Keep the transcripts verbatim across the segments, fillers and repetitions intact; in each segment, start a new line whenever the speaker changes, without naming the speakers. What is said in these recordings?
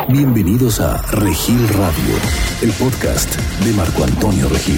Bienvenidos a Regil Radio, el podcast de Marco Antonio Regil.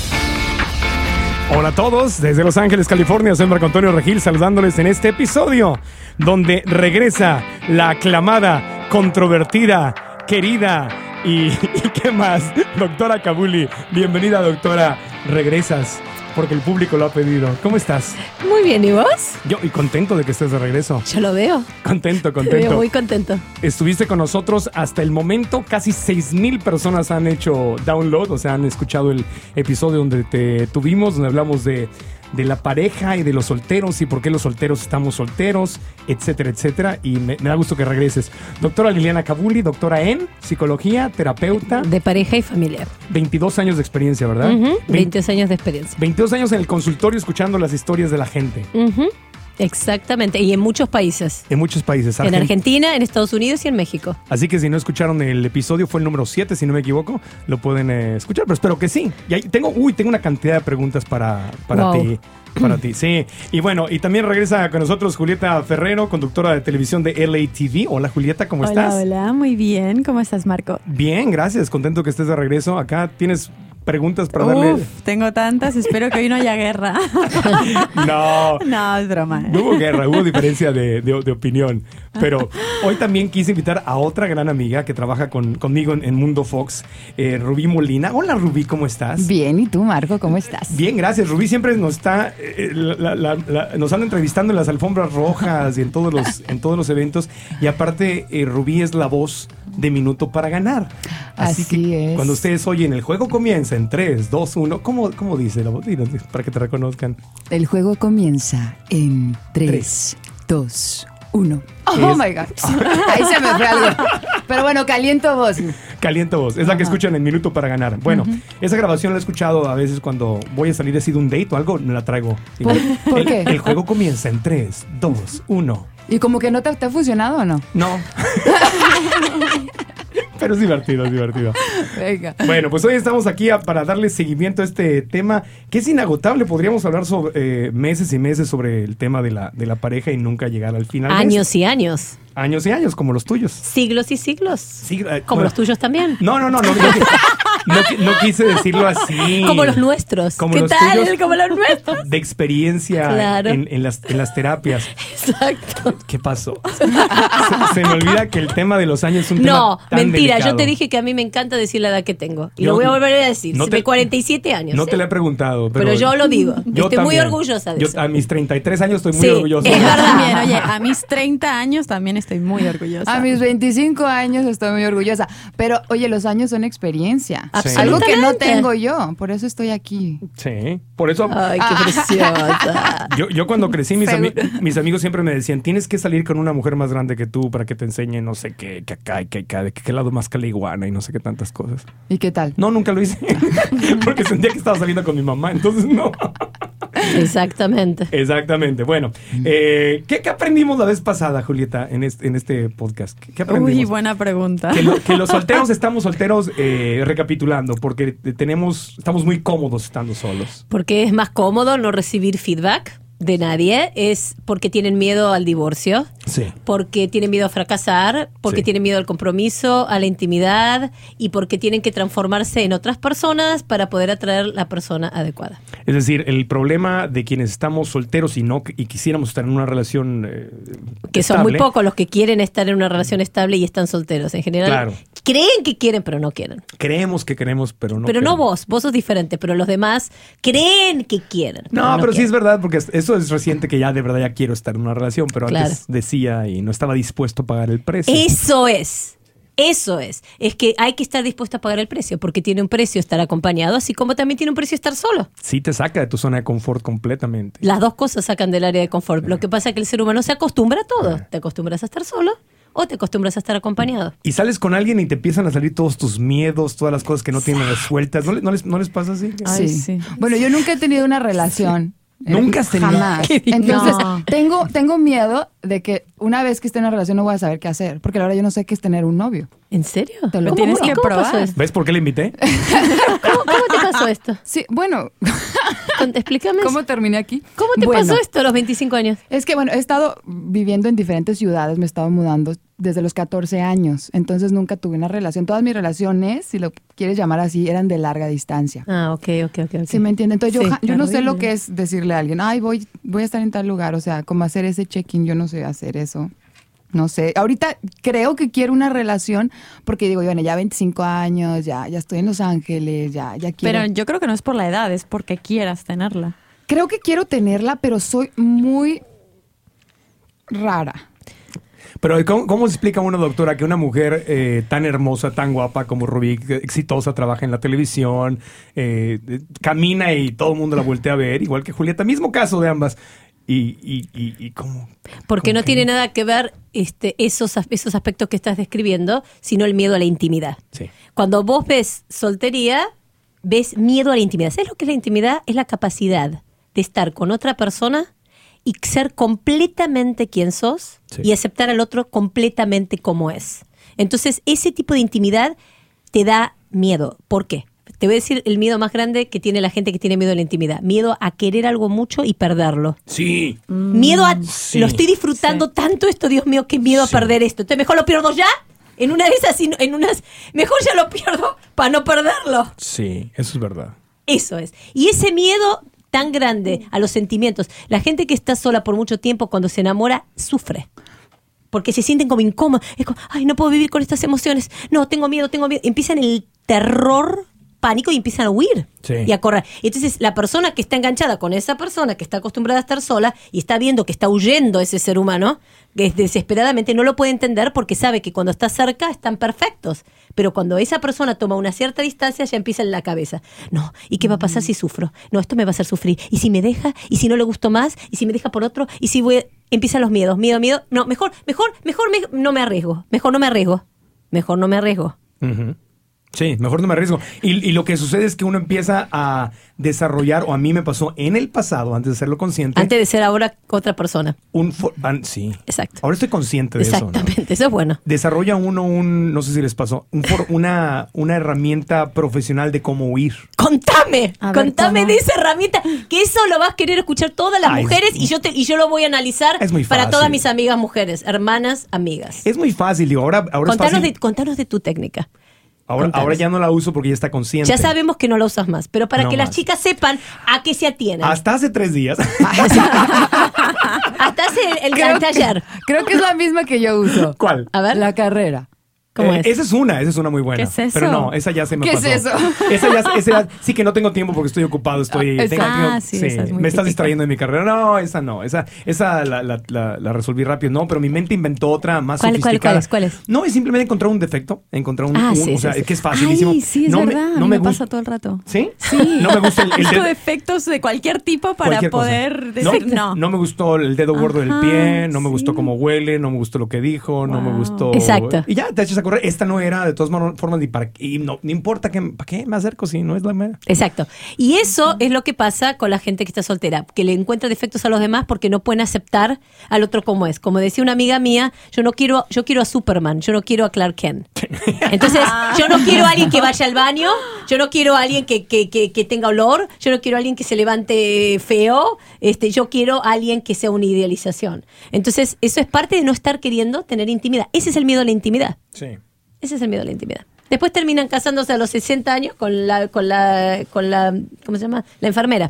Hola a todos, desde Los Ángeles, California, soy Marco Antonio Regil saludándoles en este episodio donde regresa la aclamada, controvertida, querida y, y ¿qué más? Doctora Kabuli. Bienvenida, doctora, regresas porque el público lo ha pedido. ¿Cómo estás?
Muy bien, ¿y vos?
Yo, y contento de que estés de regreso.
Yo lo veo.
Contento, contento.
Te veo muy contento.
Estuviste con nosotros hasta el momento, casi seis mil personas han hecho download, o sea, han escuchado el episodio donde te tuvimos, donde hablamos de, de la pareja y de los solteros y por qué los solteros estamos solteros, etcétera, etcétera. Y me, me da gusto que regreses. Doctora Liliana Kabuli, doctora en psicología, terapeuta.
De pareja y familiar.
veintidós años de experiencia, ¿verdad?
Uh-huh. veintidós años de experiencia.
veintidós años en el consultorio escuchando las historias de la gente.
Uh-huh. Exactamente, y en muchos países.
En muchos países.
En Argentina, en Estados Unidos y en México.
Así que si no escucharon el episodio, fue el número siete, si no me equivoco, lo pueden eh, escuchar, pero espero que sí. Y ahí tengo, uy, tengo una cantidad de preguntas para, para
wow.
ti. Para ti, sí. Y bueno, y también regresa con nosotros Julieta Ferrero, conductora de televisión de L A T V. Hola, Julieta, ¿cómo
hola,
estás?
Hola, hola, muy bien. ¿Cómo estás, Marco?
Bien, gracias. Contento que estés de regreso. Acá tienes preguntas para
Uf,
darle.
tengo tantas. Espero que hoy no haya guerra.
No.
No, es broma.
No hubo guerra, hubo diferencia de, de, de opinión. Pero hoy también quise invitar a otra gran amiga que trabaja con, conmigo en, en Mundo Fox, eh, Rubí Molina. Hola, Rubí, ¿cómo estás?
Bien, ¿y tú, Marco? ¿Cómo estás?
Bien, gracias. Rubí siempre nos está, eh, la, la, la, nos anda entrevistando en las alfombras rojas y en todos los, en todos los eventos. Y aparte, eh, Rubí es la voz de Minuto para Ganar. Así,
Así
que
es.
Cuando ustedes oyen el juego comienza en tres, dos, uno. ¿Cómo, cómo dice la voz? Para que te reconozcan.
El juego comienza en tres, dos, uno. Oh
Es...
my God. Ahí se me fue algo. Pero bueno, caliento voz.
Caliento voz. Es la que escuchan en Minuto para Ganar. Bueno, uh-huh. esa grabación la he escuchado a veces cuando voy a salir así de un date o algo, me la traigo.
¿Por, ¿por
el,
qué?
El juego comienza en tres, dos, uno.
¿Y como que no te, te ha funcionado o no?
No. Pero es divertido, es divertido.
Venga.
Bueno, pues hoy estamos aquí a, para darle seguimiento a este tema que es inagotable. Podríamos hablar sobre eh, meses y meses sobre el tema de la, de la pareja y nunca llegar al final.
Años y años.
Años y años, como los tuyos.
Siglos y siglos.
Sí, eh,
como
bueno,
los tuyos también.
No, no, no, no. No, no, no quise decirlo así.
Como los nuestros.
Como
¿Qué
los
tal?
Tuyos,
como los nuestros.
De experiencia
claro.
en, en, las, en las terapias.
Exacto.
¿Qué pasó? Se, se me olvida que el tema de los años es un tema
No,
tan
mentira.
delicado.
Yo te dije que a mí me encanta decir la edad que tengo. Y
Yo,
lo voy a volver a decir.
No
Se
te,
me cuarenta y siete años.
No
¿sí?
te lo he preguntado. Pero,
pero yo lo digo.
Yo
estoy
también.
muy orgullosa de
yo,
eso.
A mis treinta y tres años estoy muy
sí,
orgullosa.
Es verdad.
También, oye, a mis treinta años también estoy muy orgullosa.
A mis veinticinco años estoy muy orgullosa. Pero, oye, los años son experiencia.
Sí.
Algo que no tengo yo. Por eso estoy aquí.
Sí, por eso.
Ay, qué preciosa.
Yo, yo cuando crecí, mis, ami mis amigos siempre me decían, tienes que salir con una mujer más grande que tú para que te enseñe no sé qué, que acá y que acá, de que qué lado más caliguana y no sé qué tantas cosas.
¿Y qué tal?
No, nunca lo hice. Porque sentía que estaba saliendo con mi mamá, entonces no.
Exactamente.
Exactamente. Bueno, eh, ¿qué, ¿qué aprendimos la vez pasada, Julieta, en este, en este podcast? ¿Qué, qué aprendimos?
Uy, buena pregunta.
Que, lo, que los solteros estamos solteros, eh, recapitulando, porque tenemos, estamos muy cómodos estando solos.
Porque es más cómodo no recibir feedback de nadie, es porque tienen miedo al divorcio,
sí.
porque tienen miedo a fracasar, porque
sí.
tienen miedo al compromiso, a la intimidad y porque tienen que transformarse en otras personas para poder atraer la persona adecuada.
Es decir, el problema de quienes estamos solteros y no y quisiéramos estar en una relación eh,
que
estable,
son muy pocos los que quieren estar en una relación estable y están solteros. En general,
claro.
creen que quieren, pero no quieren.
Creemos que queremos, pero no
Pero
queremos.
no vos, vos sos diferente, pero los demás creen que quieren.
No,
pero, no
pero sí
quieren.
es verdad, porque eso es reciente que ya de verdad ya quiero estar en una relación, pero
Claro.
antes decía y no estaba dispuesto a pagar el precio.
Eso es. Eso es. Es que hay que estar dispuesto a pagar el precio, porque tiene un precio estar acompañado, así como también tiene un precio estar solo.
Sí te saca de tu zona de confort completamente.
Las dos cosas sacan del área de confort. Lo que pasa es que el ser humano se acostumbra a todo. Te acostumbras a estar solo o te acostumbras a estar acompañado.
Y sales con alguien y te empiezan a salir todos tus miedos, todas las cosas que no tienen resueltas. ¿No, no, les, ¿No les pasa así?
Ay,
Sí.
sí.
Bueno, yo nunca he tenido una relación.
Sí. ¿Nunca has tenido?
Jamás.
¿Qué?
Entonces,
No.
tengo, tengo miedo de que una vez que esté en una relación no voy a saber qué hacer. Porque la verdad yo no sé qué es tener un novio.
¿En serio?
Te lo
¿Cómo-
tienes
cómo-
que
cómo pasó
probar.
esto?
¿Ves por qué le invité?
¿Cómo, cómo te pasó esto?
Sí, bueno,
Con- Explícame.
¿cómo terminé aquí?
¿Cómo te
Bueno,
pasó esto a los veinticinco años?
Es que, bueno, he estado viviendo en diferentes ciudades, me he estado mudando desde los catorce años. Entonces nunca tuve una relación. Todas mis relaciones, si lo quieres llamar así, eran de larga distancia.
Ah, ok, ok, ok. okay.
¿Sí me entienden? Entonces
Sí,
yo, yo no sé
terrible.
lo que es decirle a alguien, ay, voy, voy a estar en tal lugar. O sea, como hacer ese check-in, yo no sé hacer eso. No sé. Ahorita creo que quiero una relación porque digo, bueno, ya veinticinco años, ya, ya estoy en Los Ángeles, ya, ya quiero.
Pero yo creo que no es por la edad, es porque quieras tenerla.
Creo que quiero tenerla, pero soy muy rara.
Pero ¿cómo, cómo se explica a una doctora que una mujer eh, tan hermosa, tan guapa como Rubí, exitosa, trabaja en la televisión, eh, camina y todo el mundo la voltea a ver, igual que Julieta, mismo caso de ambas? Y, y, y, y cómo.
Porque
cómo
no
que
tiene nada que ver este, esos, as- esos aspectos que estás describiendo, sino el miedo a la intimidad.
Sí.
Cuando vos ves soltería, ves miedo a la intimidad. ¿Sabes lo que es la intimidad? Es la capacidad de estar con otra persona y ser completamente quien sos
Sí.
y aceptar al otro completamente como es. Entonces, ese tipo de intimidad te da miedo. ¿Por qué? Te voy a decir el miedo más grande que tiene la gente que tiene miedo a la intimidad. Miedo a querer algo mucho y perderlo.
Sí.
Miedo a...
Sí.
Lo estoy disfrutando tanto esto, Dios mío, qué miedo
Sí.
a perder esto. Entonces, mejor lo pierdo ya. En una de esas, en unas... Mejor ya lo pierdo para no perderlo.
Sí, eso es verdad.
Eso es. Y ese miedo tan grande a los sentimientos. La gente que está sola por mucho tiempo, cuando se enamora, sufre. Porque se sienten como incómodos. Es como, ay, no puedo vivir con estas emociones. No, tengo miedo, tengo miedo. Empiezan el terror, pánico y empiezan a huir
Sí.
y a correr. Entonces, la persona que está enganchada con esa persona que está acostumbrada a estar sola y está viendo que está huyendo ese ser humano, que es desesperadamente, no lo puede entender porque sabe que cuando está cerca están perfectos. Pero cuando esa persona toma una cierta distancia, ya empieza en la cabeza. No, ¿y qué va a pasar si sufro? No, esto me va a hacer sufrir. ¿Y si me deja? ¿Y si no le gusto más? ¿Y si me deja por otro? ¿Y si voy...? Empiezan los miedos, miedo, miedo. No, mejor, mejor, mejor me- no me arriesgo. Mejor no me arriesgo. Mejor no me arriesgo.
Ujú. Sí, mejor no me arriesgo. Y, y lo que sucede es que uno empieza a desarrollar, o a mí me pasó en el pasado, antes de serlo consciente,
Antes de ser ahora otra persona.
un... for- an- sí.
Exacto.
Ahora estoy consciente de eso, ¿no?
Exactamente, eso es bueno.
Desarrolla uno un, no sé si les pasó, un for- una, una herramienta profesional de cómo huir.
Contame,
A ver,
contame
¿cómo?
de esa herramienta, que eso lo vas a querer escuchar todas las
Ay,
mujeres y yo te, y yo lo voy a analizar
Es muy
para
fácil.
todas mis amigas mujeres, hermanas, amigas.
Es muy fácil, digo, ahora, ahora es
Contanos
fácil.
de, contanos de tu técnica.
ahora,
contanos.
ahora ya no la uso porque ya está consciente.
Ya sabemos que no la usas más, pero para
No
que las
más.
chicas sepan a qué se atienen.
Hasta hace tres días.
Hasta hace el, el
Creo que,
taller.
creo que es la misma que yo uso.
¿Cuál?
A ver.
La carrera.
¿Cómo
Eh,
es?
Esa es una, esa es una muy buena.
¿Qué es eso?
Pero no, esa ya se me
¿Qué
pasó.
es eso?
Esa ya, esa ya- sí que no tengo tiempo porque estoy ocupado, estoy...
Ah,
tengo-
esa-
tengo-
ah, sí, esa es muy
me estás
típica.
distrayendo de mi carrera. No, esa no, esa, esa la, la- la- la resolví rápido. No, pero mi mente inventó otra más
¿Cuál- cuál-
sofisticada.
cuál es? ¿Cuál es?
No, es simplemente encontrar un defecto, encontrar un...
Ah,
un-
sí,
o
sí,
sea,
sí.
es que es facilísimo.
Ay, sí, es
no
verdad.
Me, no
me,
me
pasa
gusta...
todo el rato.
¿Sí?
Sí.
No me gusta el, el
Busco
dedo-
defectos de cualquier tipo para
cualquier cosa.
poder
No,
decir no.
no me gustó el dedo gordo del
Ajá,
pie, no me gustó
sí.
cómo huele, no me gustó lo que dijo, no me
Wow.
gustó...
Exacto.
Y ya te echas a correr. Esta no era, de todas man- formas, ni para... Y no, no importa, que, ¿para qué me acerco si no es la mera?
Exacto. Y eso es lo que pasa con la gente que está soltera, que le encuentra defectos a los demás porque no pueden aceptar al otro como es. Como decía una amiga mía, yo no quiero, yo quiero a Superman, yo no quiero a Clark Kent. Entonces, yo no quiero a alguien que vaya al baño, yo no quiero a alguien que, que, que, que tenga olor, yo no quiero a alguien que se levante feo, este, yo quiero a alguien que sea una idealización. Entonces, eso es parte de no estar queriendo tener intimidad. Ese es el miedo a la intimidad.
Sí.
Ese es el miedo a la intimidad. Después terminan casándose a los sesenta años con la, con la, con la, ¿cómo se llama? La enfermera.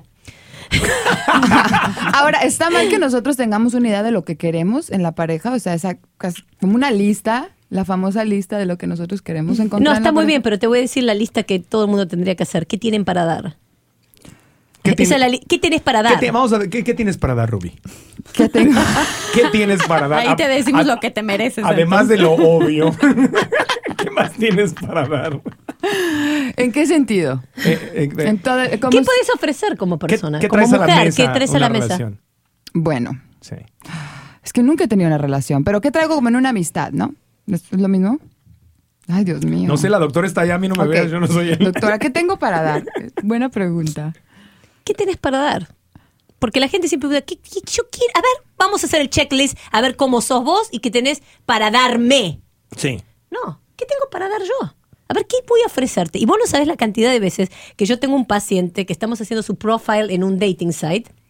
Ahora, ¿está mal que nosotros tengamos una idea de lo que queremos en la pareja? O sea, esa cas- como una lista, la famosa lista de lo que nosotros queremos encontrar.
No,
en
está
la
muy
pareja.
bien, pero te voy a decir la lista que todo el mundo tendría que hacer. ¿Qué tienen para dar?
¿Qué
Esa
tiene-
es la li- ¿Qué tenés para
¿Qué
dar?
te- vamos a ver, ¿qué, qué tienes para dar, Rubí?
¿Qué tengo?
¿Qué tienes para dar?
Ahí te
A-
decimos
a-
lo que te mereces.
Además de
entonces.
lo obvio. ¿Qué más tienes para dar?
¿En qué sentido?
Eh, eh, eh,
En todo- ¿cómo
¿Qué
es-
puedes ofrecer como
¿Qué,
persona?
qué
como
traes
mujer,
a la mesa?
¿qué traes a
una
la mesa?
relación?
Bueno,
Sí.
es que nunca he tenido una relación, pero ¿qué traigo como en una amistad, no? ¿Es es lo mismo? Ay, Dios mío.
No sé, la doctora está allá, a mí no me
Ok.
veas, yo no soy él.
Doctora, ¿qué tengo para dar? Buena pregunta.
¿Qué tenés para dar? Porque la gente siempre duda, ¿qué, qué- yo quiero? A ver, vamos a hacer el checklist, a ver cómo sos vos y qué tenés para darme.
Sí.
No, ¿qué tengo para dar yo? A ver, ¿qué voy a ofrecerte? Y vos no sabés la cantidad de veces que yo tengo un paciente que estamos haciendo su profile en un dating site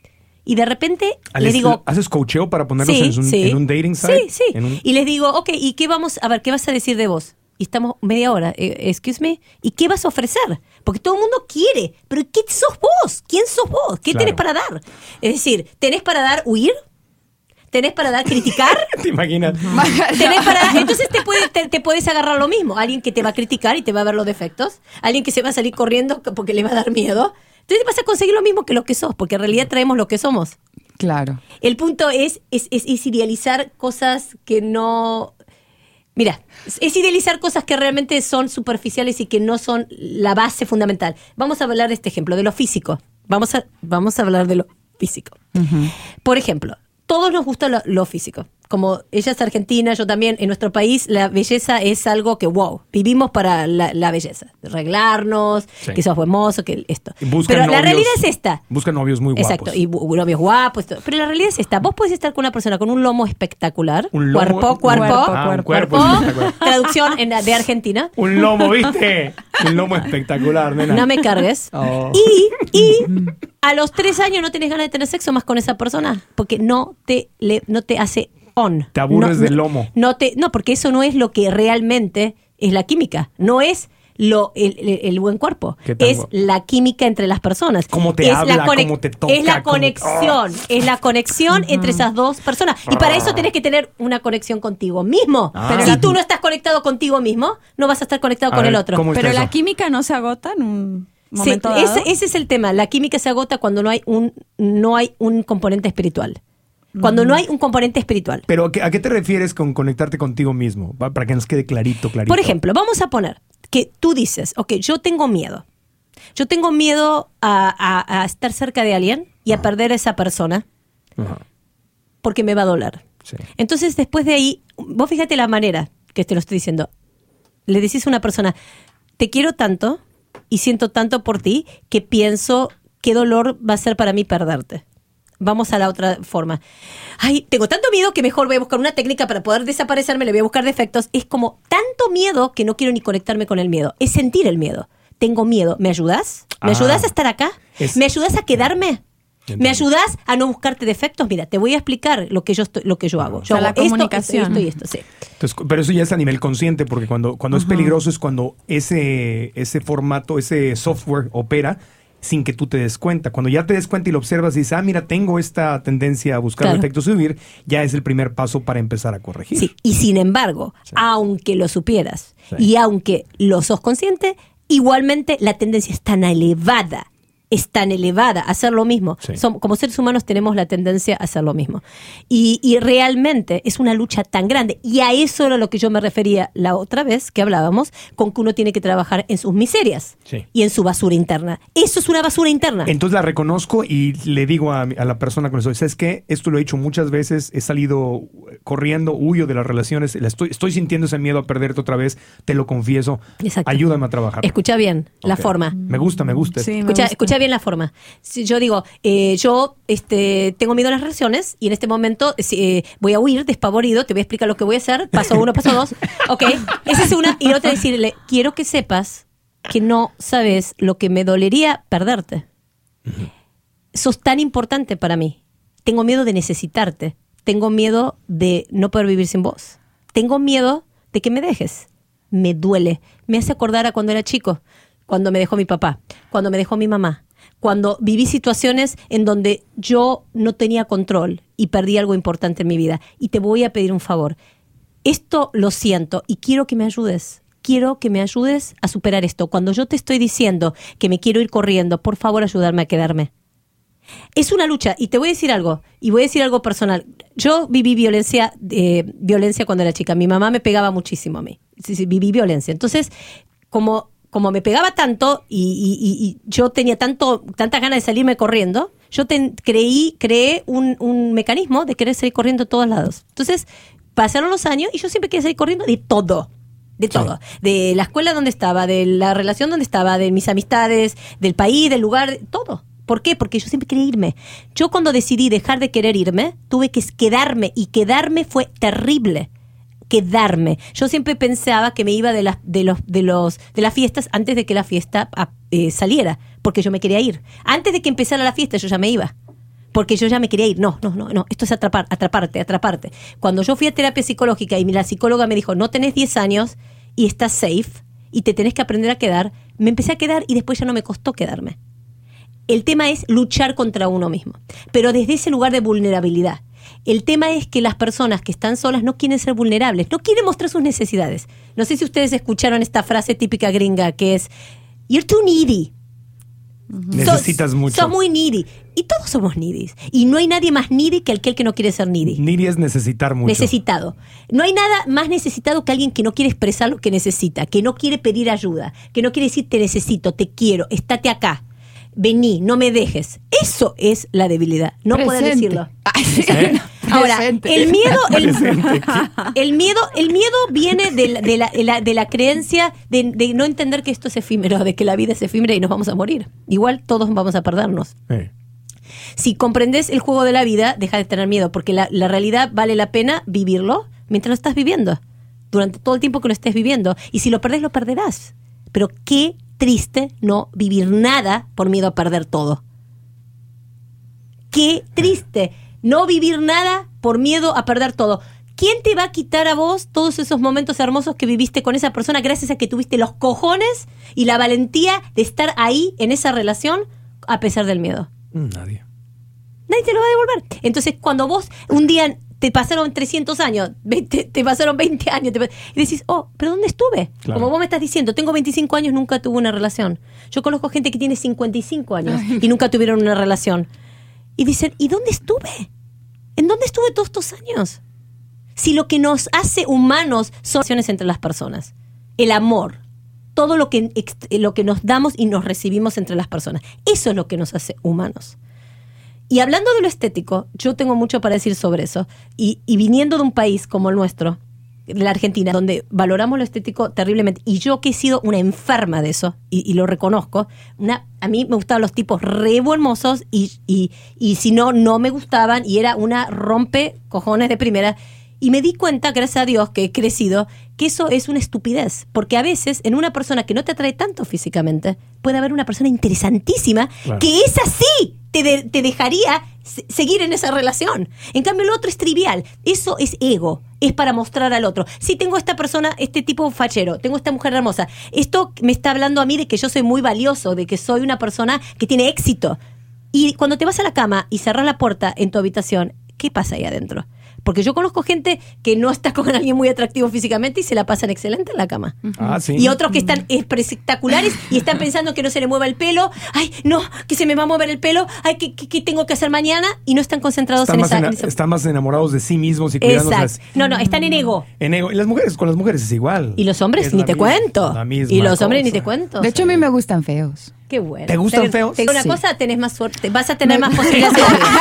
Y de repente
Al
le
est-
digo...
¿Haces coacheo para ponerlos
Sí,
en, un,
sí.
en un dating site?
Sí, sí.
En un-
Y les digo, ok, ¿y qué vamos a ver? ¿Qué vas a decir de vos? Y estamos media hora, eh, excuse me, ¿y qué vas a ofrecer? Porque todo el mundo quiere, pero ¿qué sos vos? ¿Quién sos vos? ¿Qué
Claro.
tenés para dar? Es decir, ¿tenés para dar huir? ¿Tenés para dar criticar?
¿Te imaginas?
¿Tenés para dar? Entonces te, puede, te, te puedes agarrar lo mismo. Alguien que te va a criticar y te va a ver los defectos. Alguien que se va a salir corriendo porque le va a dar miedo. Entonces vas a conseguir lo mismo que lo que sos, porque en realidad traemos lo que somos.
Claro.
El punto es, es, es, es idealizar cosas que no... Mira, es idealizar cosas que realmente son superficiales y que no son la base fundamental. Vamos a hablar de este ejemplo, de lo físico. Vamos a, vamos a hablar de lo físico.
Ujú.
Por ejemplo, todos nos gusta lo, lo físico. Como ella es argentina, yo también, en nuestro país la belleza es algo que, wow, vivimos para la, la belleza. Arreglarnos,
Sí.
que sos buen mozo, que esto.
Y buscan
Pero la
novios-
realidad es esta.
Buscan novios muy guapos.
Exacto, y bu- novios guapos. todo. Pero la realidad es esta. Vos podés estar con una persona con un lomo espectacular.
Un lomo-
cuerpo, cuerpo.
Ah, un cuerpo espectacular.
Traducción en- de Argentina.
Un lomo, ¿viste? Un lomo espectacular, nena.
No me cargues.
Oh.
Y, y a los tres años no tenés ganas de tener sexo más con esa persona. Porque no te, le, no te hace on.
Te aburres
No-
del
no-
lomo.
No, te, no, porque eso no es lo que realmente es la química. No es lo, el, el- el buen cuerpo.
¿Qué tan
Es
guapo?
la química entre las personas.
Cómo te
es
habla,
la conec-
cómo te toca,
Es la
cómo-
conexión. Es la conexión entre esas dos personas. Y para eso tenés que tener una conexión contigo mismo.
Ah.
Pero si tú no estás conectado contigo mismo, no vas a estar conectado
A
con
ver,
el otro.
¿cómo está
Pero la
eso?
química no se agota en un
Sí,
momento dado.
ese, ese es el tema. La química se agota cuando no hay un, no hay un componente espiritual. Cuando no hay un componente espiritual.
Pero ¿a qué, a qué te refieres con conectarte contigo mismo? Pa- Para que nos quede clarito, clarito.
Por ejemplo, vamos a poner que tú dices, ok, yo tengo miedo. Yo tengo miedo a, a- a estar cerca de alguien y a perder a esa persona
Ajá,
porque me va a doler.
sí.
Entonces, después de ahí, vos fíjate la manera que te lo estoy diciendo. Le decís a una persona, te quiero tanto y siento tanto por ti que pienso qué dolor va a ser para mí perderte. Vamos a la otra forma. Ay, tengo tanto miedo que mejor voy a buscar una técnica para poder desaparecerme, le voy a buscar defectos. Es como tanto miedo que no quiero ni conectarme con el miedo. Es sentir el miedo. Tengo miedo. ¿Me ayudas? ¿Me
Ah.
ayudas a estar acá?
Es-
¿Me ayudas a quedarme?
Entiendo.
¿Me ayudas a no buscarte defectos? Mira, te voy a explicar lo que yo estoy, lo que yo hago. Yo
O sea,
hago
la
esto,
comunicación.
esto, esto y esto, sí.
Entonces, pero eso ya es a nivel consciente, porque cuando, cuando es peligroso es cuando ese, ese formato, ese software opera sin que tú te des cuenta. Cuando ya te des cuenta y lo observas y dices, ah, mira, tengo esta tendencia a buscar
Claro.
defectos y huir, ya es el primer paso para empezar a corregir.
Sí, y sin embargo,
Sí.
aunque lo supieras
Sí.
y aunque lo sos consciente, igualmente la tendencia es tan elevada, es tan elevada a hacer lo mismo.
Sí.
Som- como seres humanos tenemos la tendencia a hacer lo mismo. Y, y realmente es una lucha tan grande. Y a eso era lo que yo me refería la otra vez que hablábamos, con que uno tiene que trabajar en sus miserias
Sí.
y en su basura interna. Eso es una basura interna.
Entonces la reconozco y le digo a, mi- a la persona con eso, ¿sabes qué? Esto lo he hecho muchas veces, he salido corriendo, huyo de las relaciones, la estoy, estoy sintiendo ese miedo a perderte otra vez, te lo confieso,
Exacto.
ayúdame a trabajar.
Escucha bien la
Ok.
forma.
Me gusta, me gusta.
Sí, me
Escucha,
gusta.
escucha bien la forma. Si yo digo, eh, yo este, tengo miedo a las relaciones y en este momento eh, voy a huir despavorido, te voy a explicar lo que voy a hacer, paso uno, paso dos, ok, esa es una, y otra decirle, quiero que sepas que no sabes lo que me dolería perderte. Sos tan importante para mí. Tengo miedo de necesitarte. Tengo miedo de no poder vivir sin vos. Tengo miedo de que me dejes. Me duele. Me hace acordar a cuando era chico, cuando me dejó mi papá, cuando me dejó mi mamá, cuando viví situaciones en donde yo no tenía control y perdí algo importante en mi vida. Y te voy a pedir un favor. Esto lo siento y quiero que me ayudes. Quiero que me ayudes a superar esto. Cuando yo te estoy diciendo que me quiero ir corriendo, por favor, ayudarme a quedarme. Es una lucha, y te voy a decir algo, y voy a decir algo personal. Yo viví violencia, eh, violencia cuando era chica. Mi mamá me pegaba muchísimo a mí. Sí, sí, viví violencia. Entonces, como, como me pegaba tanto y, y- y- y yo tenía tanto, tantas ganas de salirme corriendo, yo ten- creí, creé un, un mecanismo de querer salir corriendo a todos lados. Entonces, pasaron los años y yo siempre quería salir corriendo de todo. De todo. De la escuela donde estaba, de la relación donde estaba, de mis amistades, del país, del lugar, de todo. ¿Por qué? Porque yo siempre quería irme. Yo cuando decidí dejar de querer irme, tuve que quedarme y quedarme fue terrible. Quedarme. Yo siempre pensaba que me iba de las de los de los de las fiestas antes de que la fiesta ah, eh, saliera, porque yo me quería ir. Antes de que empezara la fiesta yo ya me iba. porque yo ya me quería ir. No, no, no, no, esto es atrapar, atraparte, atraparte. Cuando yo fui a terapia psicológica y la psicóloga me dijo, no tenés diez años y estás safe y te tenés que aprender a quedar, me empecé a quedar y después ya no me costó quedarme. El tema es luchar contra uno mismo, pero desde ese lugar de vulnerabilidad. El tema es que las personas que están solas no quieren ser vulnerables, no quieren mostrar sus necesidades. No sé si ustedes escucharon esta frase típica gringa que es, you're too needy.
Necesitas
sos,
mucho.
Sos muy needy. Y todos somos needy. Y no hay nadie más needy que aquel que no quiere ser needy.
Needy es necesitar mucho.
Necesitado. No hay nada más necesitado que alguien que no quiere expresar lo que necesita, que no quiere pedir ayuda, que no quiere decir te necesito, te quiero, estate acá, vení, no me dejes. Eso es la debilidad. No
Presente.
poder decirlo.
¿Eh?
Ahora,
Presente.
el miedo, el,
Presente.
el miedo, el miedo viene de la, de la, de la, de la creencia de, de no entender que esto es efímero, de que la vida es efímera y nos vamos a morir. Igual todos vamos a perdernos.
Eh.
Si comprendes el juego de la vida, deja de tener miedo, porque la, la realidad vale la pena vivirlo mientras lo estás viviendo, durante todo el tiempo que lo estés viviendo. Y si lo perdés, lo perderás. Pero qué triste no vivir nada por miedo a perder todo. Qué triste no vivir nada por miedo a perder todo. ¿Quién te va a quitar a vos todos esos momentos hermosos que viviste con esa persona gracias a que tuviste los cojones y la valentía de estar ahí en esa relación a pesar del miedo?
Nadie.
Nadie te lo va a devolver. Entonces, cuando vos un día te pasaron trescientos años, veinte, te pasaron veinte años, te, y decís, oh, ¿pero dónde estuve?
Claro.
Como vos me estás diciendo, tengo veinticinco años, nunca tuve una relación. Yo conozco gente que tiene cincuenta y cinco años y nunca tuvieron una relación. Y dicen, ¿y dónde estuve? ¿En dónde estuve todos estos años? Si lo que nos hace humanos son relaciones entre las personas, el amor, todo lo que, lo que nos damos y nos recibimos entre las personas, eso es lo que nos hace humanos. Y hablando de lo estético, yo tengo mucho para decir sobre eso. Y, y viniendo de un país como el nuestro, la Argentina, donde valoramos lo estético terriblemente, y yo que he sido una enferma de eso, y, y lo reconozco, una, a mí me gustaban los tipos re hermosos, y, y, y si no, no me gustaban, y era una rompe cojones de primera. Y me di cuenta, gracias a Dios que he crecido, que eso es una estupidez. Porque a veces, en una persona que no te atrae tanto físicamente, puede haber una persona interesantísima, claro, que esa sí te, de, te dejaría seguir en esa relación. En cambio, el otro es trivial. Eso es ego. Es para mostrar al otro. Si tengo esta persona, este tipo fachero, tengo esta mujer hermosa, esto me está hablando a mí de que yo soy muy valioso, de que soy una persona que tiene éxito. Y cuando te vas a la cama y cerras la puerta en tu habitación, ¿qué pasa ahí adentro? Porque yo conozco gente que no está con alguien muy atractivo físicamente y se la pasan excelente en la cama.
Ah, sí.
Y otros que están espectaculares y están pensando que no se le mueva el pelo. Ay, no, que se me va a mover el pelo. Ay, ¿qué, qué, qué tengo que hacer mañana? Y no están concentrados
están
en,
más
esa,
ena-
en esa...
Están más enamorados de sí mismos y cuidándose.
Exacto. No, no, están en ego.
En ego. Y las mujeres, con las mujeres es igual.
Y los hombres
Es
ni
la
te
misma-
cuento.
la misma
Y los hombres
cosa.
ni te cuento.
De hecho, a mí me gustan feos.
Qué bueno.
¿Te gustan
Pero,
feos?
te digo una
Sí.
cosa, tenés más suerte. Vas a tener
Me-
más posibilidades.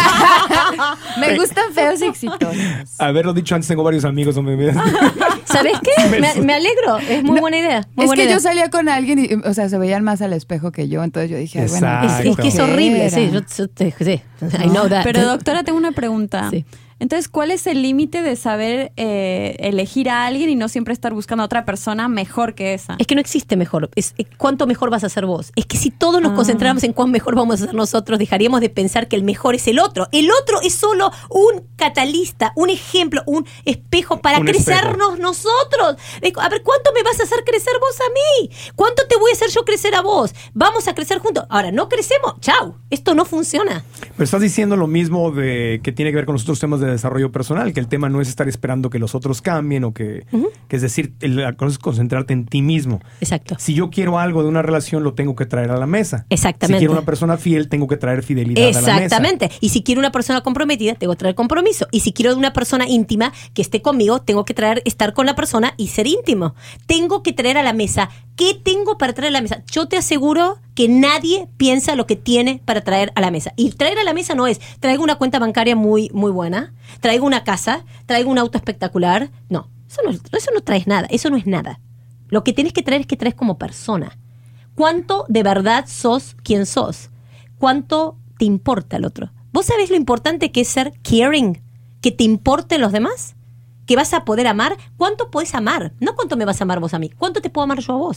Me gustan feos y exitosos.
Haberlo dicho antes, tengo varios amigos. Hombre, mira.
¿Sabes qué? Me, me alegro. Es muy
No,
buena idea. Muy
es
buena
que
idea.
yo salía con alguien y, o sea, se veían más al espejo que yo, entonces yo dije, ay, bueno,
Exacto.
Es, es que es horrible, sí. Yo, yo te- sí. I know that.
Pero doctora, tengo una pregunta.
Sí.
Entonces, ¿cuál es el límite de saber eh, elegir a alguien y no siempre estar buscando a otra persona mejor que esa?
Es que no existe mejor. Es, es cuánto mejor vas a ser vos. Es que si todos nos
Ah.
concentráramos en cuán mejor vamos a ser nosotros, dejaríamos de pensar que el mejor es el otro. El otro es solo un catalista, un ejemplo, un espejo para
Un
crecernos nosotros. Es- A ver, ¿cuánto me vas a hacer crecer vos a mí? ¿Cuánto te voy a hacer yo crecer a vos? Vamos a crecer juntos. Ahora, no crecemos. Chau. Esto no funciona.
Pero estás diciendo lo mismo de que tiene que ver con los otros temas de desarrollo personal, que el tema no es estar esperando que los otros cambien o que,
Ujú.
que es decir, el, la cosa es concentrarte en ti mismo.
Exacto.
Si yo quiero algo de una relación, lo tengo que traer a la mesa.
Exactamente.
Si quiero una persona fiel, tengo que traer fidelidad a la mesa.
Exactamente. Y si quiero una persona comprometida, tengo que traer compromiso. Y si quiero una persona íntima que esté conmigo, tengo que traer estar con la persona y ser íntimo. Tengo que traer a la mesa. ¿Qué tengo para traer a la mesa? Yo te aseguro que nadie piensa lo que tiene para traer a la mesa. Y traer a la mesa no es, traigo una cuenta bancaria muy, muy buena, traigo una casa, traigo un auto espectacular. No, eso no, eso no traes nada, eso no es nada. Lo que tienes que traer es que traes como persona. ¿Cuánto de verdad sos quien sos? ¿Cuánto te importa el otro? ¿Vos sabés lo importante que es ser caring? ¿Que te importen los demás? ¿Que vas a poder amar? ¿Cuánto podés amar? No cuánto me vas a amar vos a mí. ¿Cuánto te puedo amar yo a vos?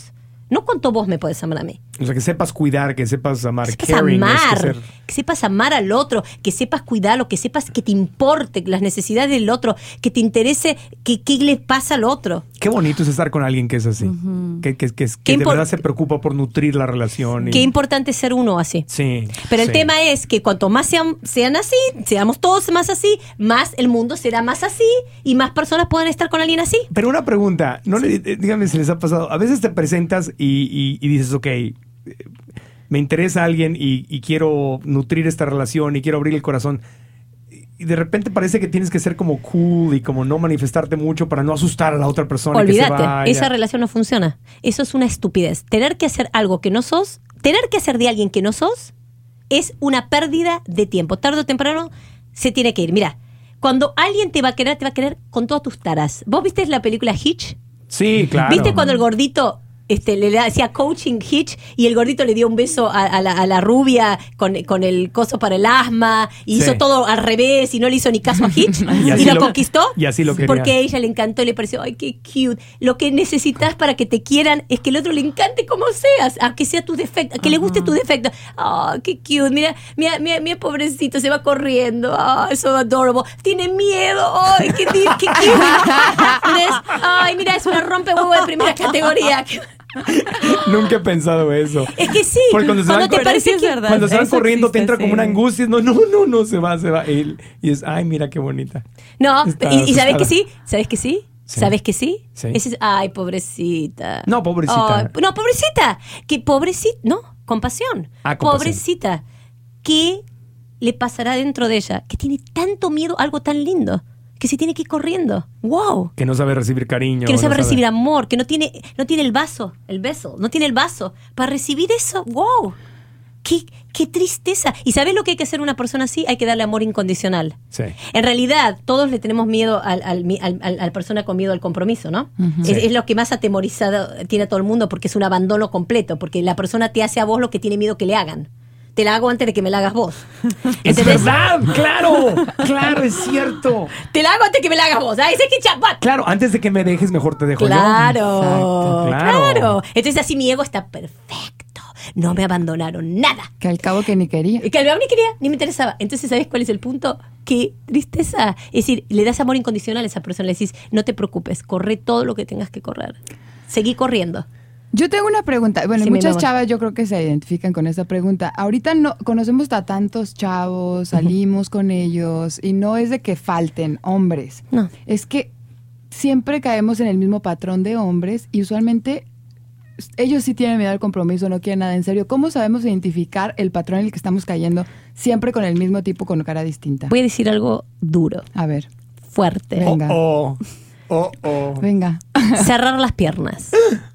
No cuánto vos me podés amar a mí.
O sea, que sepas cuidar, que sepas amar.
Que sepas
Caring, es
amar,
que ser-
que sepas amar al otro, que sepas cuidarlo, que sepas que te importe las necesidades del otro, que te interese que, qué le pasa al otro.
Qué bonito es estar con alguien que es así. Uh-huh. Que, que, que, que
Qué
de
impor-
verdad se preocupa por nutrir la relación. Y...
Qué importante es ser uno así.
Sí.
Pero el
sí.
tema es que cuanto más sean, sean así, seamos todos más así, más el mundo será más así y más personas puedan estar con alguien así.
Pero una pregunta, no le, dígame si les ha pasado. A veces te presentas y, y, y dices, ok, me interesa alguien y, y quiero nutrir esta relación y quiero abrir el corazón. Y de repente parece que tienes que ser como cool y como no manifestarte mucho para no asustar a la otra persona.
Olvídate,
que se vaya.
esa relación no funciona. Eso es una estupidez. Tener que hacer algo que no sos, tener que hacer de alguien que no sos, es una pérdida de tiempo. Tarde o temprano se tiene que ir. Mira, cuando alguien te va a querer, te va a querer con todas tus taras. ¿Vos viste la película Hitch?
Sí, claro.
¿Viste cuando el gordito este, le hacía coaching Hitch y el gordito le dio un beso a, a, la, a la rubia con, con el coso para el asma y
Sí.
hizo todo al revés y no le hizo ni caso a Hitch
Y
y,
así
lo,
lo-
conquistó?
y así lo quería.
Porque a ella le encantó y le pareció, ay, qué cute. Lo que necesitas para que te quieran es que el otro le encante como seas, aunque sea tu defecto, que le guste tu defecto. Ah, qué cute. Mira, mira, mira, mira, pobrecito, se va corriendo. Ah, so adorable. Tiene miedo. Ay, qué, di- qué cute. ¿Ves? Ay, mira, es una rompehuevo de primera categoría.
Nunca he pensado eso.
Es que sí.
Porque cuando se
Cuando
van
te
cor-
parece
sí es
que
verdad.
Cuando se van
Eso
corriendo
existe,
te entra
sí.
como una angustia. No, no, no, no, se va, se va. Y, y es, ay, mira qué bonita.
No,
Está
y, y sabes
asustada.
que sí, sabes que sí,
Sí.
sabes que sí.
Sí.
Ese es- ay, pobrecita.
No, pobrecita.
Ay, no, pobrecita. Que pobrecita, no, compasión.
Ah, compasión.
Pobrecita. ¿Qué le pasará dentro de ella? Que tiene tanto miedo a algo tan lindo que se tiene que ir corriendo. Wow.
Que no sabe recibir cariño.
Que no sabe recibir amor, que no tiene, no tiene el vaso, el beso, no tiene el vaso para recibir eso. Wow. Qué, qué tristeza. ¿Y sabes lo que hay que hacer una persona así? Hay que darle amor incondicional.
Sí.
En realidad, todos le tenemos miedo al, al, al, al- al persona con miedo al compromiso, ¿no?
Ujú.
es,
Sí.
es lo que más atemorizado tiene a todo el mundo porque es un abandono completo, porque la persona te hace a vos lo que tiene miedo que le hagan. Te la hago antes de que me la hagas vos.
¡Es
¿Entendés?
verdad! ¡Claro! ¡Claro, es cierto!
Te la hago antes de que me la hagas vos. ¡Ay, ese que chapat!
Claro, antes de que me dejes, mejor te dejo
Claro,
yo. Exacto,
claro,
claro.
Entonces así mi ego está perfecto. No me abandonaron nada.
Que al cabo que ni quería.
Que al ni quería, ni me interesaba. Entonces, ¿sabes cuál es el punto? Qué tristeza. Es decir, le das amor incondicional a esa persona. Le decís, no te preocupes, corre todo lo que tengas que correr. Seguí corriendo.
Yo tengo una pregunta. Bueno,
Sí, mi
muchas
amor.
chavas yo creo que se identifican con esa pregunta. Ahorita no conocemos a tantos chavos, salimos con ellos y no es de que falten hombres.
No.
Es que siempre caemos en el mismo patrón de hombres y usualmente ellos sí tienen miedo al compromiso, no quieren nada en serio. ¿Cómo sabemos identificar el patrón en el que estamos cayendo siempre con el mismo tipo con cara distinta?
Voy a decir algo duro,
A ver,
fuerte.
Venga.
Oh, oh, oh, oh.
venga.
Cerrar las piernas.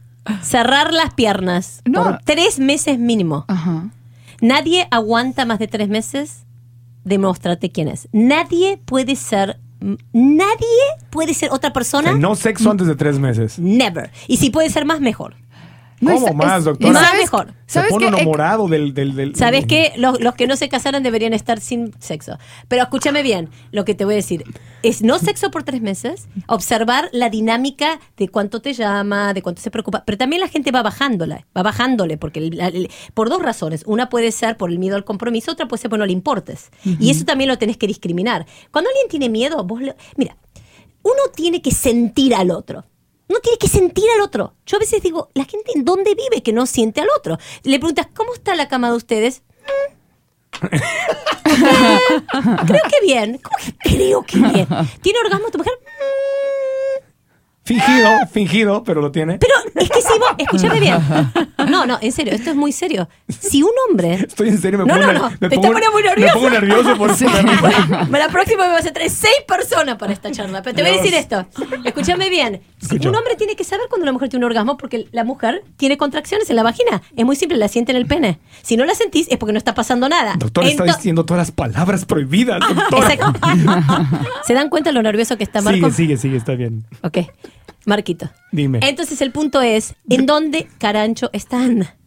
Cerrar las piernas
No.
por tres meses mínimo.
Ajá.
Nadie aguanta más de tres meses. Demostrate quién es. Nadie puede ser, m- nadie puede ser otra
O
persona.
sea, no sexo antes de tres meses.
Never. Y si puede ser más, mejor.
No,
¿Cómo
es-
más,
es-
doctora?
Más
¿sabes-
mejor.
Se
¿Sabes
pone
qué?
enamorado del, del, del...
¿Sabes qué? Los, los que no se casaron deberían estar sin sexo. Pero escúchame bien lo que te voy a decir. Es no sexo por tres meses, observar la dinámica de cuánto te llama, de cuánto se preocupa. Pero también la gente va bajándola, va bajándole, porque el- el- por dos razones. Una puede ser por el miedo al compromiso, otra puede ser porque no le importes. Y eso también lo tenés que discriminar. Cuando alguien tiene miedo, vos le- mira, uno tiene que sentir al otro. Uno tiene que sentir al otro. Yo a veces digo, la gente en dónde vive que no siente al otro. Le preguntas, ¿cómo está la cama de ustedes? Mm. Eh, creo que bien. ¿Cómo que creo que bien? ¿Tiene orgasmo tu mujer? Mm.
Fingido, fingido, pero lo tiene.
Pero es que si vos, escúchame bien. No, no, en serio, esto es muy serio. Si un hombre...
Estoy en serio, me
No,
pongo,
no,
ner-
no,
me
te
pongo-
está poniendo muy
Me
nervioso.
pongo nervioso por
Sí.
Bueno, la próxima me vas a traer seis personas para esta charla. Pero te voy a decir
Dios.
esto. Escúchame bien. Si
Escucho.
un hombre tiene que saber cuando una mujer tiene un orgasmo porque la mujer tiene contracciones en la vagina. Es muy simple, la siente en el pene. Si no la sentís es porque no está pasando nada.
Doctor, está
Ento-
diciendo todas las palabras prohibidas, doctor.
Exacto. ¿Se dan cuenta lo nervioso que está Marco?
Sigue, sigue, sigue, está bien.
Ok. Marquito.
Dime.
Entonces el punto es, ¿en dónde carancho están?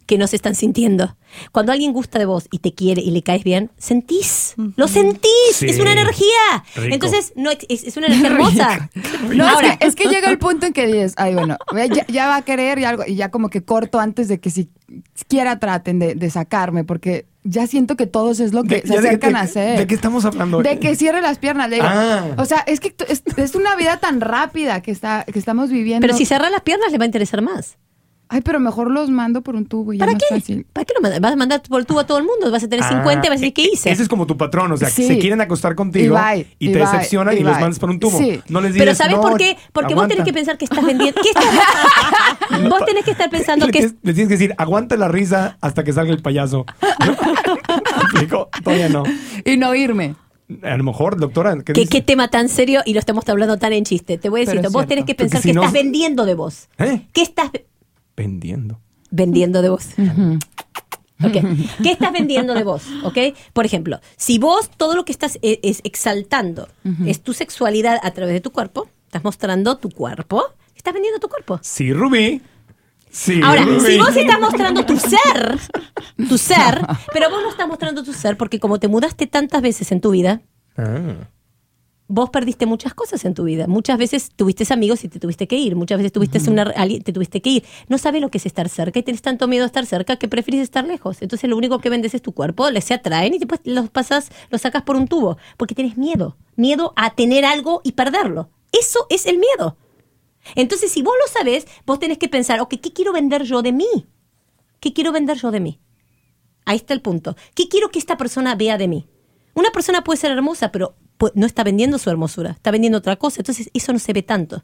que no se están sintiendo. Cuando alguien gusta de vos y te quiere y le caes bien, sentís, lo sentís,
Sí.
es una energía.
Rico.
Entonces, no es, es una energía hermosa.
No,
Ahora,
es, que, es que llega el punto en que dices, ay, bueno, ya, ya va a querer y algo, y ya como que corto antes de que siquiera traten de, de sacarme, porque ya siento que todos es lo que
De-
se
ya de-
acercan
de-
a hacer.
¿De qué estamos hablando?
De que cierre las piernas, le digo.
Ah.
O sea, es que es, es una vida tan rápida que está que estamos viviendo.
pero si cerras las piernas, le va a interesar más.
Ay, pero mejor los mando por un tubo y ya
¿Para
más
qué?
fácil.
¿Para qué lo mandas? Vas a mandar por el tubo a todo el mundo, vas a tener cincuenta y vas a decir, ¿qué hice?
Ah, Ese es como tu patrón, o sea,
Sí.
se quieren acostar contigo
Y bye,
y,
y
te
bye,
decepcionan y,
y
los
bye.
mandas por un tubo.
Sí.
No les digas,
Pero ¿sabes
no,
por qué? Porque vos
aguanta.
tenés que pensar que estás vendiendo. ¿Qué estás? Vos tenés que estar pensando
Le
que
tienes, le tienes que decir, aguanta la risa hasta que salga el payaso. ¿Me explico? Todavía no.
Y no irme.
A lo mejor, doctora, ¿qué
¿Qué,
dice?
qué tema tan serio y lo estamos hablando tan en chiste. Te voy a decir,
Pero es
vos
cierto.
tenés que
Porque
pensar
si
que
no-
estás vendiendo de vos.
¿Eh?
¿Qué estás ve-
Vendiendo.
vendiendo de vos? Ok. ¿Qué estás vendiendo de vos? ¿Ok? Por ejemplo, si vos todo lo que estás e- es, exaltando es tu sexualidad a través de tu cuerpo, estás mostrando tu cuerpo, estás vendiendo tu cuerpo.
Sí, Rubí. Sí,
Ahora,
Rubí.
si vos estás mostrando tu ser, tu ser, pero vos no estás mostrando tu ser porque como te mudaste tantas veces en tu vida,
Ah.
vos perdiste muchas cosas en tu vida. Muchas veces tuviste amigos y te tuviste que ir. Muchas veces tuviste una, alguien, te tuviste que ir. No sabes lo que es estar cerca y tienes tanto miedo a estar cerca que prefieres estar lejos. Entonces lo único que vendes es tu cuerpo, les se atraen y después los pasas, los sacas por un tubo. Porque tienes miedo. Miedo a tener algo y perderlo. Eso es el miedo. Entonces, si vos lo sabés, vos tenés que pensar, ok, ¿qué quiero vender yo de mí? ¿Qué quiero vender yo de mí? Ahí está el punto. ¿Qué quiero que esta persona vea de mí? Una persona puede ser hermosa, pero pu- no está vendiendo su hermosura, está vendiendo otra cosa. Entonces, eso no se ve tanto.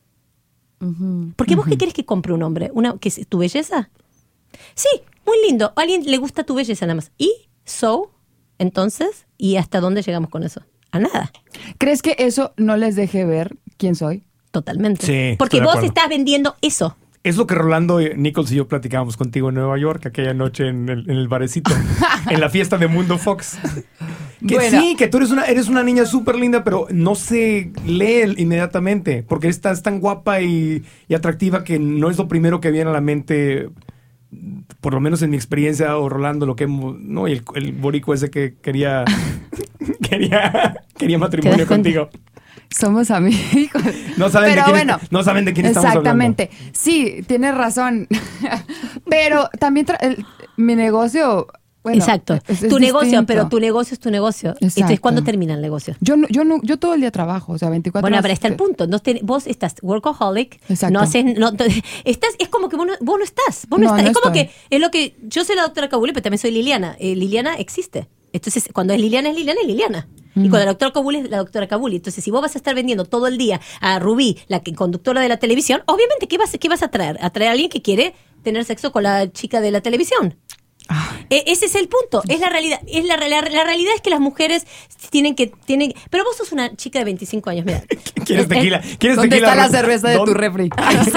Porque vos qué querés que compre un hombre? ¿Una, que es ¿Tu belleza? Sí, muy lindo. A alguien le gusta tu belleza nada más. ¿Y? ¿So? Entonces, ¿y hasta dónde llegamos con eso? A nada.
¿Crees que eso no les deje ver quién soy?
Totalmente.
Sí,
Porque
estoy de
vos
acuerdo.
estás vendiendo eso.
Es lo que Rolando eh, Nichols y yo platicábamos contigo en Nueva York aquella noche en el, en el barecito, en la fiesta de Mundo Fox. Que
Bueno.
sí, que tú eres una, eres una niña súper linda, pero no se lee inmediatamente, porque estás tan guapa y, y atractiva que no es lo primero que viene a la mente, por lo menos en mi experiencia, o Rolando, lo que hemos- no, y el, el borico ese que quería quería, quería matrimonio
¿Te das cuenta?
contigo.
Somos amigos.
No saben, de
Pero
quién,
bueno,
no saben de quién estamos
exactamente. Sí, tienes razón. Pero también tra- el- mi negocio. Bueno,
Exacto.
es- es
tu negocio,
distinto.
pero tu negocio es tu negocio.
Exacto.
Entonces, ¿cuándo termina el negocio?
Yo, no- yo, no- yo todo el día trabajo, o sea, veinticuatro
Bueno,
horas.
pero está el punto. No te- vos estás workaholic.
Exacto.
No haces. No, te- estás, es como que vos no, vos no estás. Vos no,
No,
estás.
no
es como
estoy.
que. Es lo que. Yo soy la doctora Kabuli, pero también soy Liliana. Eh, Liliana existe. Entonces, cuando es Liliana, es Liliana, es Liliana. Y cuando la doctora Kabuli es la doctora Kabuli. Entonces, si vos vas a estar vendiendo todo el día a Rubí, la que- conductora de la televisión, obviamente, ¿qué vas, qué vas a traer? A traer a alguien que quiere tener sexo con la chica de la televisión. E- ese es el punto, es la realidad, es la, la, la realidad es que las mujeres tienen que tienen, pero vos sos una chica de veinticinco años, mira.
¿Quieres tequila? ¿Quieres
¿Dónde
tequila?
está la
Ro-
cerveza de
¿Dónde-
tu refri?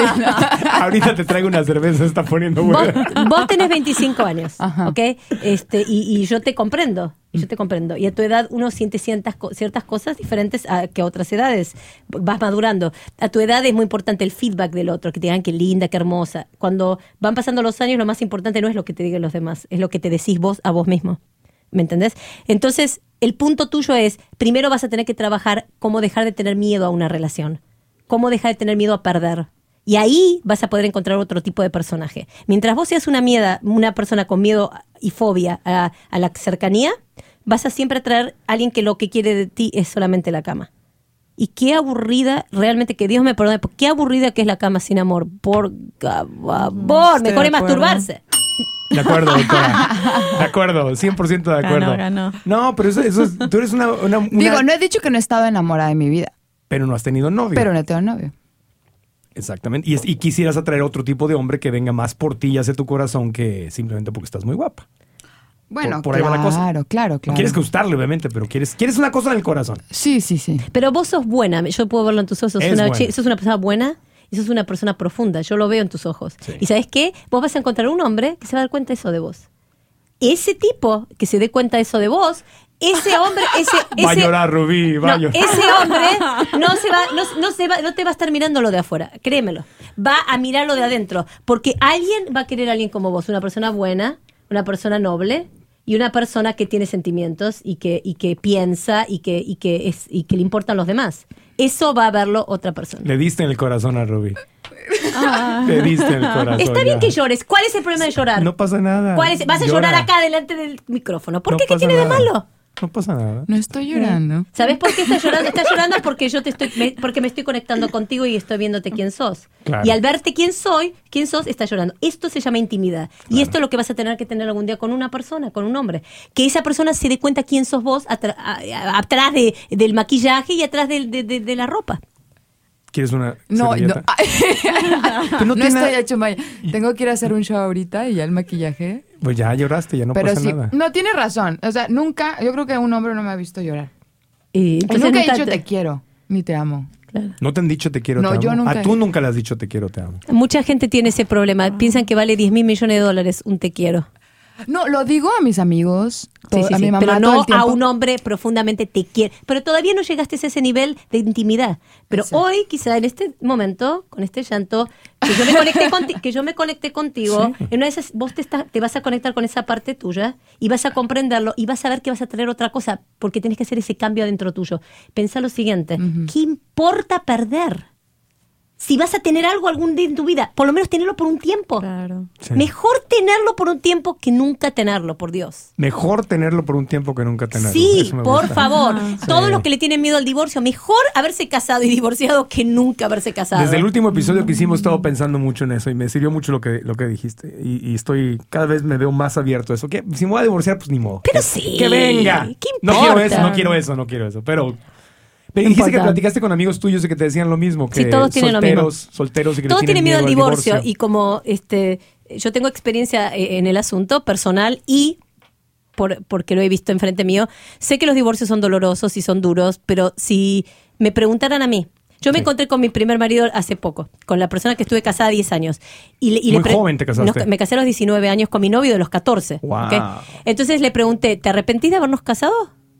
Ahorita te traigo una cerveza, se está poniendo
Vos,
buena.
vos tenés veinticinco años,
Ajá.
¿ok? Este, y, y yo te comprendo, y yo te comprendo. Y a tu edad uno siente ciertas, co- ciertas cosas diferentes a que a otras edades. Vas madurando. A tu edad es muy importante el feedback del otro, que te digan qué linda, qué hermosa. Cuando van pasando los años, lo más importante no es lo que te digan los demás, es lo que te decís vos a vos mismo. ¿Me entendés? Entonces, el punto tuyo es, primero vas a tener que trabajar cómo dejar de tener miedo a una relación, cómo dejar de tener miedo a perder. Y ahí vas a poder encontrar otro tipo de personaje. Mientras vos seas una, mieda, una persona con miedo y fobia a, a la cercanía, vas a siempre traer a alguien que lo que quiere de ti es solamente la cama. Y qué aburrida, realmente, que Dios me perdone, qué aburrida que es la cama sin amor. Por favor,
estoy
mejor
de
es
acuerdo.
masturbarse.
De acuerdo, doctora. De acuerdo, cien por ciento de acuerdo.
Ganó, ganó.
No, pero eso, eso es, tú eres una, una- una-
Digo, no he dicho que no he estado enamorada de mi vida,
Pero no has tenido novio.
pero no tengo novio.
Exactamente. Y, es- y quisieras atraer otro tipo de hombre que venga más por ti y hacia tu corazón que simplemente porque estás muy guapa.
Bueno,
Por- por ahí va
claro,
la cosa.
claro,
No
claro.
quieres gustarle, obviamente, pero quieres, quieres una cosa en el corazón.
Sí, sí, sí.
Pero vos sos buena, yo puedo verlo en tus ojos, sos,
Es
una,
buena.
chi- sos una persona buena y sos una persona profunda, yo lo veo en tus ojos.
Sí.
Y ¿sabes qué? Vos vas a encontrar un hombre que se va a dar cuenta de eso de vos. Ese tipo que se dé cuenta de eso de vos, ese hombre, ese, ese
Va a llorar, Rubí, va
no,
a llorar.
ese hombre no se va, no, no se va, no te va a estar mirando lo de afuera, créemelo. Va a mirar lo de adentro, porque alguien va a querer a alguien como vos, una persona buena, una persona noble y una persona que tiene sentimientos y que y que piensa y que y que es y que le importan los demás. Eso va a verlo otra persona.
Le diste en el corazón a Rubí.
Ah.
Le diste en el corazón.
Está bien
ya.
que llores. ¿Cuál es el problema de llorar?
No pasa nada.
¿Cuál es? Vas a
Llora.
llorar acá delante del micrófono. ¿Por
No
qué? ¿Qué
pasa
tiene de
nada.
malo?
No pasa nada.
No estoy llorando.
¿Sabes por qué estás llorando? Estás llorando porque yo te estoy, me- porque me estoy conectando contigo y estoy viéndote quién sos.
Claro.
Y al verte quién soy, quién sos, estás llorando. Esto se llama intimidad. Y esto es lo que vas a tener que tener algún día con una persona, con un hombre. Que esa persona se dé cuenta quién sos vos atra- a- a- atrás de, del maquillaje y atrás del- de, de- de la ropa.
¿Quieres una
No, no,
servilleta?
no,
Pero no tiene
estoy
nada-
hecho Maya. Tengo que ir a hacer un show ahorita y ya el maquillaje.
Pues ya lloraste, ya no
Pero
pasa
sí,
nada.
no tiene razón. O sea, nunca, yo creo que un hombre no me ha visto llorar.
Y
Y
entonces
nunca he
nunca
dicho
te-
te quiero, ni te amo.
Claro.
¿No te han dicho te quiero,
No,
te amo?
yo nunca
A tú
he-
nunca le has dicho te quiero, te amo.
Mucha gente tiene ese problema. Piensan que vale diez mil millones de dólares un te quiero.
No, lo digo a mis amigos,
Sí,
to-
sí,
a
sí,
mi mamá
pero
todo
no
el tiempo.
a un hombre profundamente te quiere. Pero todavía no llegaste a ese nivel de intimidad. Pero
Exacto.
hoy, quizá en este momento, con este llanto, que yo me conecté, conti- que yo me conecté contigo, en una de esas, vos te, está- te vas a conectar con esa parte tuya y vas a comprenderlo y vas a ver que vas a traer otra cosa porque tienes que hacer ese cambio adentro tuyo. Pensá lo siguiente, ¿qué importa perder? Si vas a tener algo algún día en tu vida, por lo menos tenerlo por un tiempo.
Claro.
Sí.
Mejor tenerlo por un tiempo que nunca tenerlo, por Dios.
Mejor tenerlo por un tiempo que nunca tenerlo.
Sí,
Eso me
por
gusta.
favor.
Sí.
Todos los que le tienen miedo al divorcio, mejor haberse casado y divorciado que nunca haberse casado.
Desde el último episodio que hicimos he estado pensando mucho en eso y me sirvió mucho lo que, lo que dijiste. Y, y estoy, cada vez me veo más abierto a eso. Que si me voy a divorciar, pues ni modo.
Pero
que,
sí,
Que venga.
¿qué
No quiero
importa?
eso, no quiero eso, no quiero eso. Pero, pero
No
dijiste que
importa.
platicaste con amigos tuyos y que te decían lo mismo. Que
Sí, todos tienen lo mismo.
solteros, solteros y que le
Todos tienen miedo al divorcio,
divorcio.
y como este, yo tengo experiencia eh, en el asunto personal y por, porque lo he visto enfrente mío, sé que los divorcios son dolorosos y son duros, pero si me preguntaran a mí, yo me
Sí.
encontré con mi primer marido hace poco, con la persona que estuve casada diez años. Y, le- y
Muy
le pre-
joven te casaste.
nos- me casé a los diecinueve años con mi novio de los catorce.
Wow.
¿ok? Entonces le pregunté, ¿te arrepentís de habernos casado?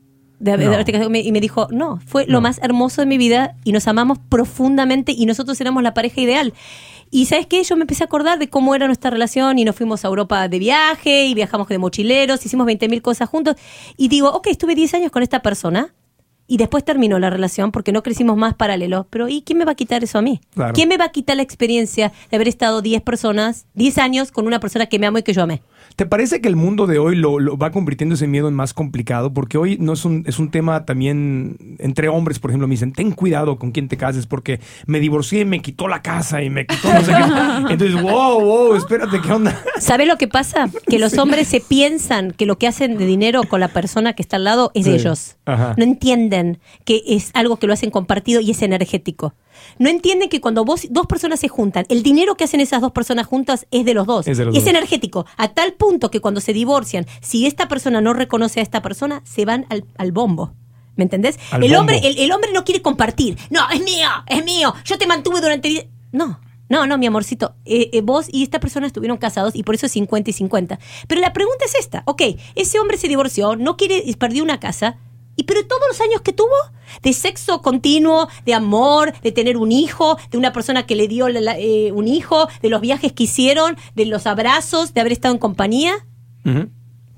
De haber-
No.
de haberte casado? Y me dijo, no, fue lo
No.
más hermoso de mi vida y nos amamos profundamente y nosotros éramos la pareja ideal. Y ¿sabes qué? Yo me empecé a acordar de cómo era nuestra relación y nos fuimos a Europa de viaje y viajamos de mochileros, hicimos veinte mil cosas juntos y digo, ok, estuve diez años con esta persona y después terminó la relación porque no crecimos más paralelos. Pero ¿y quién me va a quitar eso a mí?
Claro.
¿Quién me va a quitar la experiencia de haber estado diez personas, diez años con una persona que me amo y que yo amé?
¿Te parece que el mundo de hoy lo, lo va convirtiendo ese miedo en más complicado? Porque hoy no es un, es un tema también entre hombres, por ejemplo, me dicen, ten cuidado con quién te cases porque me divorcié y me quitó la casa y me quitó no sé qué. Entonces, wow, wow, espérate, ¿qué onda?
¿Sabes lo que pasa? Que los hombres se piensan que lo que hacen de dinero con la persona que está al lado es de
Sí.
ellos.
Ajá.
No entienden que es algo que lo hacen compartido y es energético. No entienden que cuando vos, dos personas se juntan, el dinero que hacen esas dos personas juntas es de los dos.
Es de los
es
dos.
energético. A tal punto que cuando se divorcian, si esta persona no reconoce a esta persona, se van al, al bombo. ¿Me entendés?
Al
El
bombo.
hombre, el, el hombre no quiere compartir. No, es mío, es mío. Yo te mantuve durante... die-". No. No, no, mi amorcito, eh, eh, vos y esta persona estuvieron casados y por eso es cincuenta y cincuenta. Pero la pregunta es esta, ok, ese hombre se divorció, no quiere, perdió una casa, y pero todos los años que tuvo de sexo continuo, de amor, de tener un hijo, de una persona que le dio la- la- eh, un hijo, de los viajes que hicieron, de los abrazos, de haber estado en compañía,
Ujú.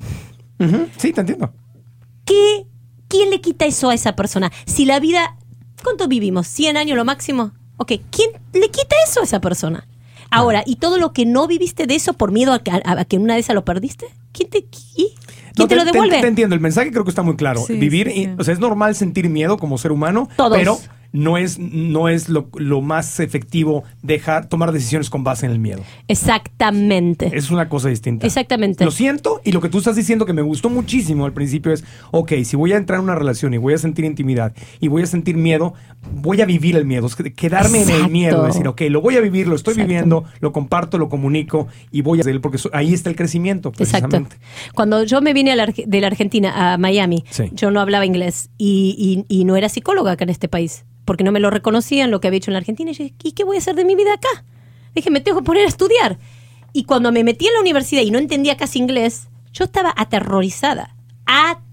Ujú. Sí, te entiendo.
¿qué, ¿quién le quita eso a esa persona? Si la vida, ¿cuánto vivimos? ¿cien años lo máximo? Ok, ¿quién le quita eso a esa persona? Ahora, ¿y todo lo que no viviste de eso por miedo a que, a- a que en una de esas lo perdiste? ¿Quién te, ¿quién
No,
te lo devuelve?
Te, entiendo, el mensaje creo que está muy claro.
Sí,
Vivir,
sí, sí.
y- o sea, es normal sentir miedo como ser humano,
Todos.
pero no es, no es lo, lo más efectivo dejar tomar decisiones con base en el miedo.
Exactamente.
Es una cosa distinta.
Exactamente.
Lo siento, y lo que tú estás diciendo que me gustó muchísimo al principio es, ok, si voy a entrar en una relación y voy a sentir intimidad y voy a sentir miedo, voy a vivir el miedo, es que- quedarme en
Exacto.
el miedo, decir, ok, lo voy a vivir, lo estoy
Exacto.
viviendo, lo comparto, lo comunico y voy a hacer, porque so- ahí está el crecimiento,
Exacto.
precisamente.
Cuando yo me vine a la Arge- de la Argentina a Miami,
Sí.
yo no hablaba inglés y, y- y no era psicóloga acá en este país, porque no me lo reconocían lo que había hecho en la Argentina. Y yo dije, ¿y qué voy a hacer de mi vida acá? Dije, me tengo que poner a estudiar. Y cuando me metí en la universidad y no entendía casi inglés, yo estaba aterrorizada.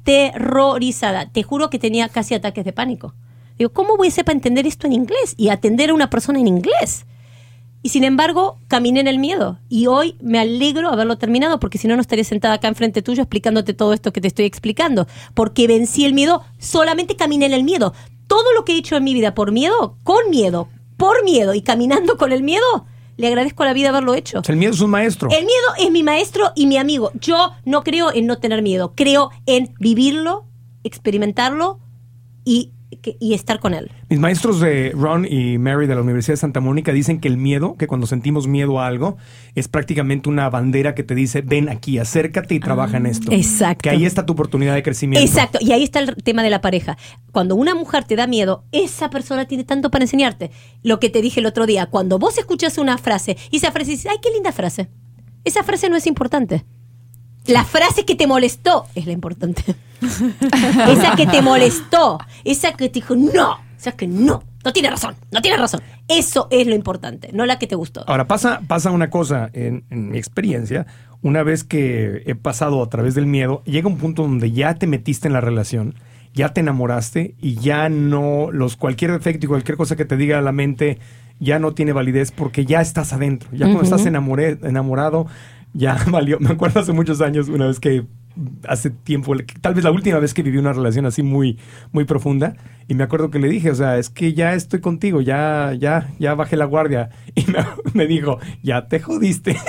aterrorizada. Te juro que tenía casi ataques de pánico. Digo, ¿cómo voy a ser para entender esto en inglés y atender a una persona en inglés? Y sin embargo, caminé en el miedo. Y hoy me alegro haberlo terminado, porque si no, no estaría sentada acá enfrente tuyo explicándote todo esto que te estoy explicando. Porque vencí el miedo, solamente caminé en el miedo. Todo lo que he hecho en mi vida por miedo, con miedo, por miedo y caminando con el miedo, le agradezco a la vida haberlo hecho.
El miedo es un maestro.
El miedo es mi maestro y mi amigo. Yo no creo en no tener miedo. Creo en vivirlo, experimentarlo y... Que, y estar con él.
Mis maestros de Ron y Mary de la Universidad de Santa Mónica dicen que el miedo, que cuando sentimos miedo a algo, es prácticamente una bandera que te dice, ven aquí, acércate y trabaja ah, en esto.
Exacto.
Que ahí está tu oportunidad de crecimiento.
Exacto. Y ahí está el tema de la pareja. Cuando una mujer te da miedo, esa persona tiene tanto para enseñarte. Lo que te dije el otro día, cuando vos escuchas una frase y esa frase dices, ay, qué linda frase. Esa frase no es importante. La frase que te molestó es la importante. Esa que te molestó, esa que te dijo, no, esa que no, no tiene razón, no tiene razón. Eso es lo importante, no la que te gustó.
Ahora, pasa, pasa una cosa, en, en mi experiencia, una vez que he pasado a través del miedo, llega un punto donde ya te metiste en la relación, ya te enamoraste y ya no, los cualquier defecto y cualquier cosa que te diga la mente ya no tiene validez porque ya estás adentro. Ya cuando uh-huh. estás enamoré, enamorado, ya valió. Me acuerdo hace muchos años, una vez que hace tiempo, tal vez la última vez que viví una relación así muy, muy profunda, y me acuerdo que le dije, o sea, es que ya estoy contigo, ya, ya, ya bajé la guardia, y me, me dijo, ya te jodiste.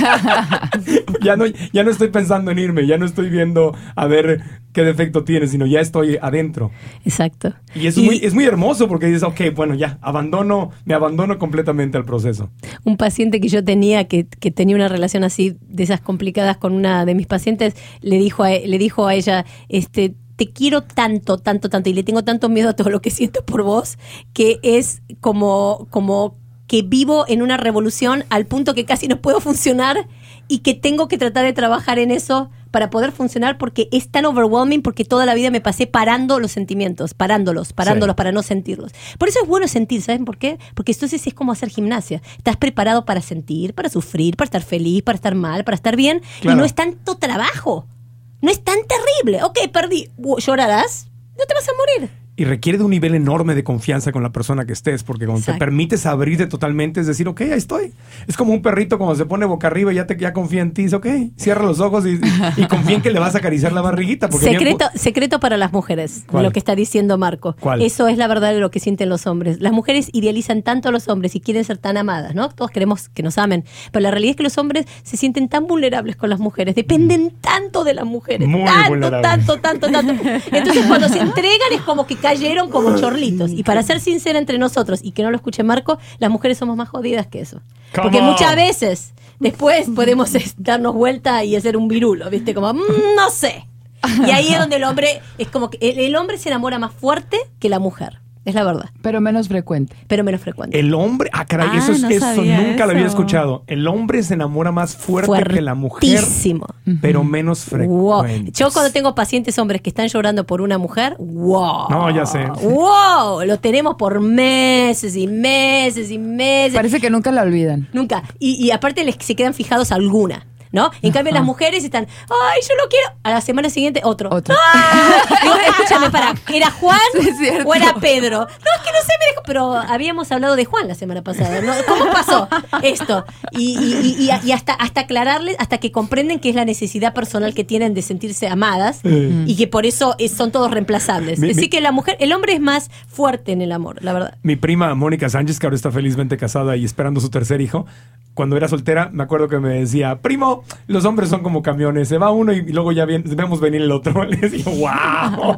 ya no, ya no estoy pensando en irme, ya no estoy viendo a ver qué defecto tienes, sino ya estoy adentro.
Exacto.
Y es, y muy, es muy hermoso porque dices, ok, bueno, ya, abandono, me abandono completamente al proceso.
Un paciente que yo tenía, que, que tenía una relación así, de esas complicadas con una de mis pacientes, le dijo a, le dijo a ella, este... te quiero tanto, tanto, tanto, y le tengo tanto miedo a todo lo que siento por vos, que es como, como que vivo en una revolución al punto que casi no puedo funcionar y que tengo que tratar de trabajar en eso para poder funcionar, porque es tan overwhelming, porque toda la vida me pasé parando los sentimientos, parándolos, parándolos sí. para no sentirlos. Por eso es bueno sentir, ¿saben por qué? Porque entonces es como hacer gimnasia. Estás preparado para sentir, para sufrir, para estar feliz, para estar mal, para estar bien, claro. Y no es tanto trabajo. No es tan terrible. Ok, perdí. ¿Llorarás? No te vas a morir.
Y requiere de un nivel enorme de confianza con la persona que estés, porque cuando Exacto. te permites abrirte totalmente, es decir, ok, ahí estoy. Es como un perrito cuando se pone boca arriba y ya, te, ya confía en ti. Dice, ok, cierra los ojos y, y, y confía en que le vas a acariciar la barriguita. Porque
secreto,
bien...
secreto para las mujeres, de lo que está diciendo Marco.
¿Cuál?
Eso es la verdad de lo que sienten los hombres. Las mujeres idealizan tanto a los hombres y quieren ser tan amadas, ¿no? Todos queremos que nos amen. Pero la realidad es que los hombres se sienten tan vulnerables con las mujeres, dependen tanto de las mujeres.
Muy
tanto, tanto, tanto, tanto. Entonces cuando se entregan es como que cayeron como chorros. Y para ser sincera entre nosotros y que no lo escuche Marco, las mujeres somos más jodidas que eso. Come Porque on. muchas veces después podemos darnos vuelta y hacer un virulo, ¿viste? Como, mmm, no sé. Y ahí es donde el hombre, es como que el, el hombre se enamora más fuerte que la mujer. Es la verdad.
Pero menos frecuente.
Pero menos frecuente.
El hombre, ah, caray,
ah,
eso, es,
no
eso nunca
eso.
lo había escuchado. El hombre se enamora más fuerte que la mujer. Pero menos frecuente.
Wow. Yo cuando tengo pacientes hombres que están llorando por una mujer, wow.
No, ya sé.
Wow. Lo tenemos por meses y meses y meses.
Parece que nunca la olvidan.
Nunca. Y, y aparte les se quedan fijados alguna. ¿No? En cambio, las mujeres están, ay, yo lo quiero. A la semana siguiente, otro.
Otro.
¡Ah! Digo, escúchame, para, ¿era Juan sí, o era Pedro? No, es que no sé, me dejó. Pero habíamos hablado de Juan la semana pasada, ¿no? ¿Cómo pasó esto? Y, y, y, y hasta, hasta aclararles, hasta que comprenden que es la necesidad personal que tienen de sentirse amadas mm. y que por eso es, son todos reemplazables.
Mi,
Así
mi,
que la mujer, el hombre es más fuerte en el amor, la verdad.
Mi prima Mónica Sánchez, que ahora está felizmente casada y esperando su tercer hijo, cuando era soltera, me acuerdo que me decía, primo, los hombres son como camiones, se va uno y luego ya bien, vemos venir el otro. Le decía, wow,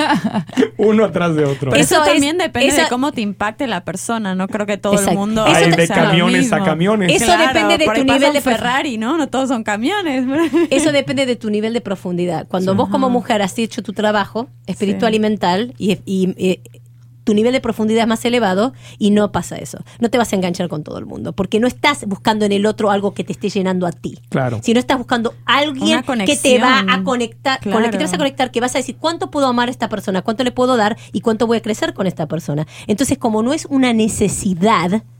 uno atrás de otro.
Pero eso, eso también
es,
depende
eso,
de cómo te impacte la persona, no creo que todo Exacto. el mundo...
Hay de camiones a camiones.
Eso
claro,
depende de tu nivel de
Ferrari, ¿no? No todos son camiones.
Eso depende de tu nivel de profundidad. Cuando sí. vos como mujer has hecho tu trabajo espiritual sí. y mental y, y, y tu nivel de profundidad es más elevado y no pasa eso. No te vas a enganchar con todo el mundo porque no estás buscando en el otro algo que te esté llenando a ti.
Claro.
Sino estás buscando a alguien que te va a conectar,
claro.
con el que te vas a conectar, que vas a decir cuánto puedo amar a esta persona, cuánto le puedo dar y cuánto voy a crecer con esta persona. Entonces, como no es una necesidad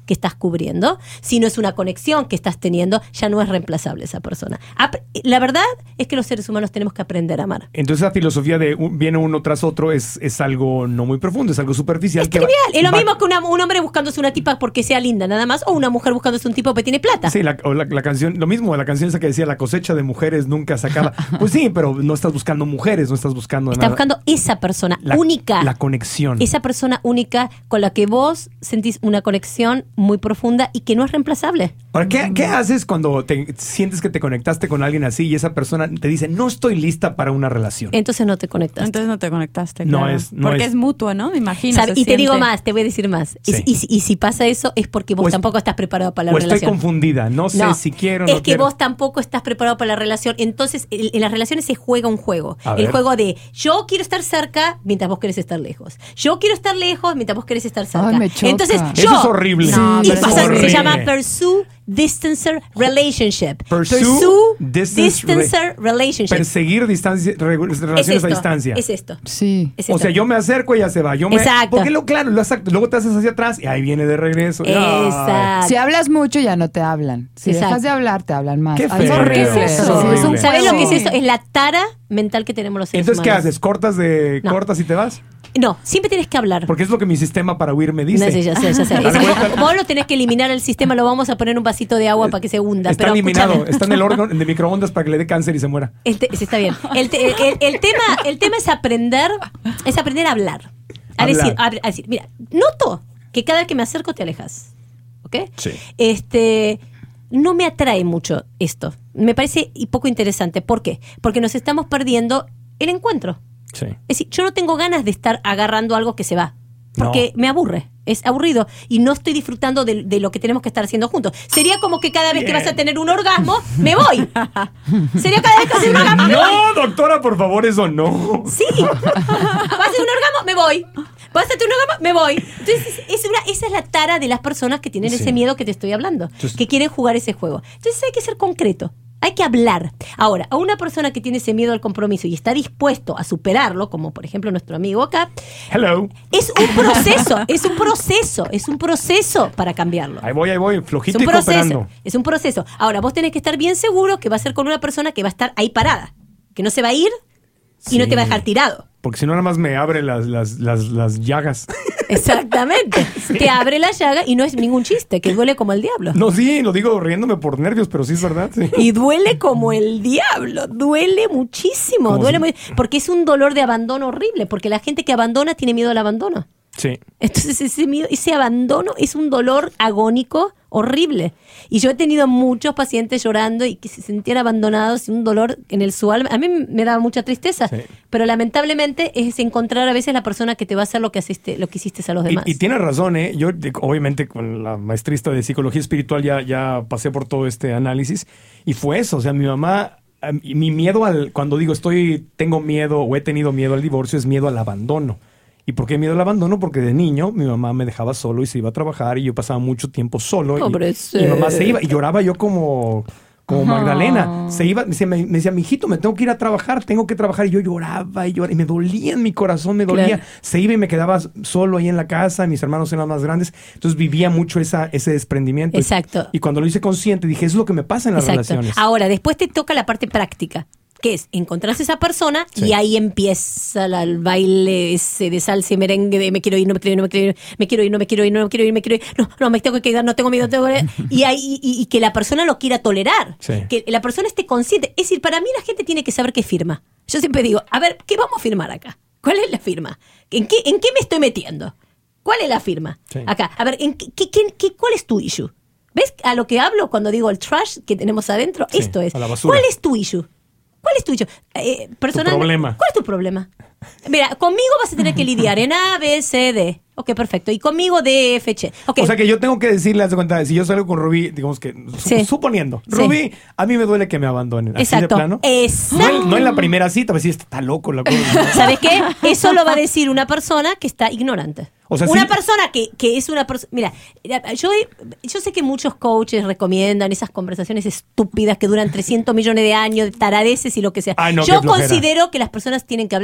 que estás cubriendo, sino es una conexión que estás teniendo, ya no es reemplazable esa persona. Ap- la verdad es que los seres humanos tenemos que aprender a amar.
Entonces la filosofía de un, viene uno tras otro es, es algo no muy profundo, es algo superficial.
Es
que
trivial.
va-
Es lo
va-
mismo que una- un hombre buscándose una tipa porque sea linda nada más, o una mujer buscándose un tipo que tiene plata.
Sí, la, o la, la canción, lo mismo, la canción esa que decía la cosecha de mujeres nunca se acaba. Pues sí, pero no estás buscando mujeres, no estás buscando
Estás
nada.
buscando esa persona
la,
única.
La conexión.
Esa persona única con la que vos sentís una conexión muy profunda y que no es reemplazable.
Ahora, ¿qué, ¿qué haces cuando te sientes que te conectaste con alguien así y esa persona te dice, no estoy lista para una relación?
Entonces no te conectas.
Entonces no te conectaste,
No
claro.
es- no
Porque
es-
es, mutuo, ¿no? Me imagino.
¿Sabe?
se
Y te digo
siente.
más, te voy a decir más. Y-
Sí.
Y, si- y si pasa eso es porque vos
O es-
tampoco estás preparado para la
o estoy
relación.
confundida, no sé
No,
si quiero o
es
no
que
quiero.
vos tampoco estás preparado para la relación. Entonces, el- en las relaciones se juega un juego.
A
El
ver.
juego de yo quiero estar cerca mientras vos querés estar lejos. Yo quiero estar lejos mientras vos querés estar cerca.
Ay, me choca.
Entonces,
Eso
yo.
es horrible.
No,
y
pero es
pasa-
horrible.
se llama Pursue Distancer Relationship.
Pursue Distance
Distancer Relationship.
Perseguir distancia, re-
Es
relaciones
esto,
a distancia.
Es esto.
Sí.
Es
O
esto.
sea, yo me acerco y ella se va. Yo me,
Exacto.
Porque lo, claro, lo exacto, luego te haces hacia atrás y ahí viene de regreso. Ay.
Exacto.
Si hablas mucho, ya no te hablan. Si
Exacto.
dejas de hablar, te hablan más.
Qué
Ay,
feo.
es horrible.
¿Qué es eso?
Sí, es un
¿Sabes lo que es
juego.
eso? Es la tara mental que tenemos los seres
Entonces, ¿qué
humanos.
haces? ¿Cortas de
No.
cortas y te vas?
No, siempre tienes que hablar.
Porque es lo que mi sistema para huir me dice.
No sé, ya sé, ya sé.
Dale
Eso,
vuelta.
vos, vos lo tenés que eliminar el sistema, lo vamos a poner en un vasito de agua para que se hunda.
Está
pero
eliminado,
escúchame.
está en el órgano de microondas para que le dé cáncer y se muera.
El te- sí, está bien. El, te- el- el tema, el tema es aprender, es aprender a hablar. A
Hablar.
decir, a, a decir, mira, noto que cada vez que me acerco te alejas. ¿Ok?
Sí.
Este, no me atrae mucho esto. Me parece y poco interesante. ¿Por qué? Porque nos estamos perdiendo el encuentro.
Sí.
Es decir, yo no tengo ganas de estar agarrando algo que se va. Porque
No.
me aburre, es aburrido y no estoy disfrutando de, de lo que tenemos que estar haciendo juntos. Sería como que cada vez que
Bien.
vas a tener un orgasmo, me voy. Sería cada vez que haces un orgasmo, me voy.
No, doctora, por favor, eso no.
Sí. Vas a hacer un orgasmo, me voy. Vas a hacer un orgasmo, me voy. Entonces, es una, esa es la tara de las personas que tienen
Sí.
ese miedo que te estoy hablando,
Entonces-
que quieren jugar ese juego. Entonces hay que ser concreto. Hay que hablar. Ahora, a una persona que tiene ese miedo al compromiso y está dispuesto a superarlo, como por ejemplo nuestro amigo acá,
Hello.
es un proceso, es un proceso, es un proceso para cambiarlo.
Ahí voy, ahí voy,
Es
flojito
un
y
proceso,
cooperando.
es un proceso. Ahora, vos tenés que estar bien seguro que va a ser con una persona que va a estar ahí parada, que no se va a ir y no
Sí.
te va a dejar tirado.
Porque si no, nada más me abre las, las, las, las llagas.
Exactamente. Te abre la llaga y no es ningún chiste, que duele como el diablo.
No, sí, lo digo riéndome por nervios, pero sí es verdad. Sí.
Y duele como el diablo, duele muchísimo,
Como
duele
si-
muy- porque es un dolor de abandono horrible, porque la gente que abandona tiene miedo al abandono.
Sí.
Entonces ese miedo, ese abandono es un dolor agónico horrible. Y yo he tenido muchos pacientes llorando y que se sentían abandonados y un dolor en el su alma. A mí me daba mucha tristeza,
Sí.
pero lamentablemente es encontrar a veces la persona que te va a hacer lo que hiciste, lo que hiciste a los demás.
Y, y tienes razón, ¿eh? Yo, de- obviamente, con la maestrista de psicología espiritual ya, ya pasé por todo este análisis y fue eso. O sea, mi mamá, eh, y mi miedo al. Cuando digo estoy, tengo miedo o he tenido miedo al divorcio, es miedo al abandono. ¿Y por qué miedo al abandono? Porque de niño mi mamá me dejaba solo y se iba a trabajar y yo pasaba mucho tiempo solo. Y,
Pobrecito.
y mi mamá se iba y lloraba yo como. Como Magdalena, se iba, me decía, me, me decía, mijito, me tengo que ir a trabajar, tengo que trabajar. Y yo lloraba y lloraba, y me dolía en mi corazón, me dolía.
Claro.
Se iba y me quedaba solo ahí en la casa, mis hermanos eran más grandes. Entonces vivía mucho esa, ese desprendimiento.
Exacto.
Y cuando lo hice consciente, dije, eso es lo que me pasa en las
Exacto.
relaciones.
Ahora, después te toca la parte práctica, que es encontrarse esa persona
Sí.
y ahí empieza la- el baile ese de salsa y merengue de me quiero ir, no me quiero ir, no me quiero ir, me quiero ir, no me quiero ir, no me quiero ir, me quiero ir, no, no, me tengo que quedar, no tengo miedo, tengo que... Y, ahí, y, y que la persona lo quiera tolerar,
Sí.
que la persona esté consciente. Es decir, para mí la gente tiene que saber qué firma. Yo siempre digo, a ver, ¿qué vamos a firmar acá? ¿Cuál es la firma? ¿En qué, en qué me estoy metiendo? ¿Cuál es la firma?
Sí.
Acá, a ver, ¿en qué, qué- qué- qué- ¿cuál es tu issue? ¿Ves a lo que hablo cuando digo el trash que tenemos adentro?
Sí,
Esto es.
a la basura.
¿Cuál es tu issue? ¿Cuál es tu issue? Eh, personalmente,
problema.
¿Cuál es tu problema? Mira, conmigo vas a tener que lidiar en A, B, C, D. Ok, perfecto. Y conmigo D, F, H. Okay.
O sea que yo tengo que decirle, haz de cuenta, si yo salgo con Rubí, digamos que, su-
Sí.
suponiendo,
Sí.
Rubí, a mí me duele que me abandonen. Así
Exacto.
de plano.
Exacto.
No en, no en la primera cita, pues sí, está loco la cosa.
¿Sabes qué? Eso lo va a decir una persona que está ignorante.
O sea,
una
sí-
persona que, que es una persona... Mira, yo, yo sé que muchos coaches recomiendan esas conversaciones estúpidas que duran trescientos millones de años, de taradeces y lo que sea.
Ay, no,
yo
qué flojera.
considero que las personas tienen que hablar bottom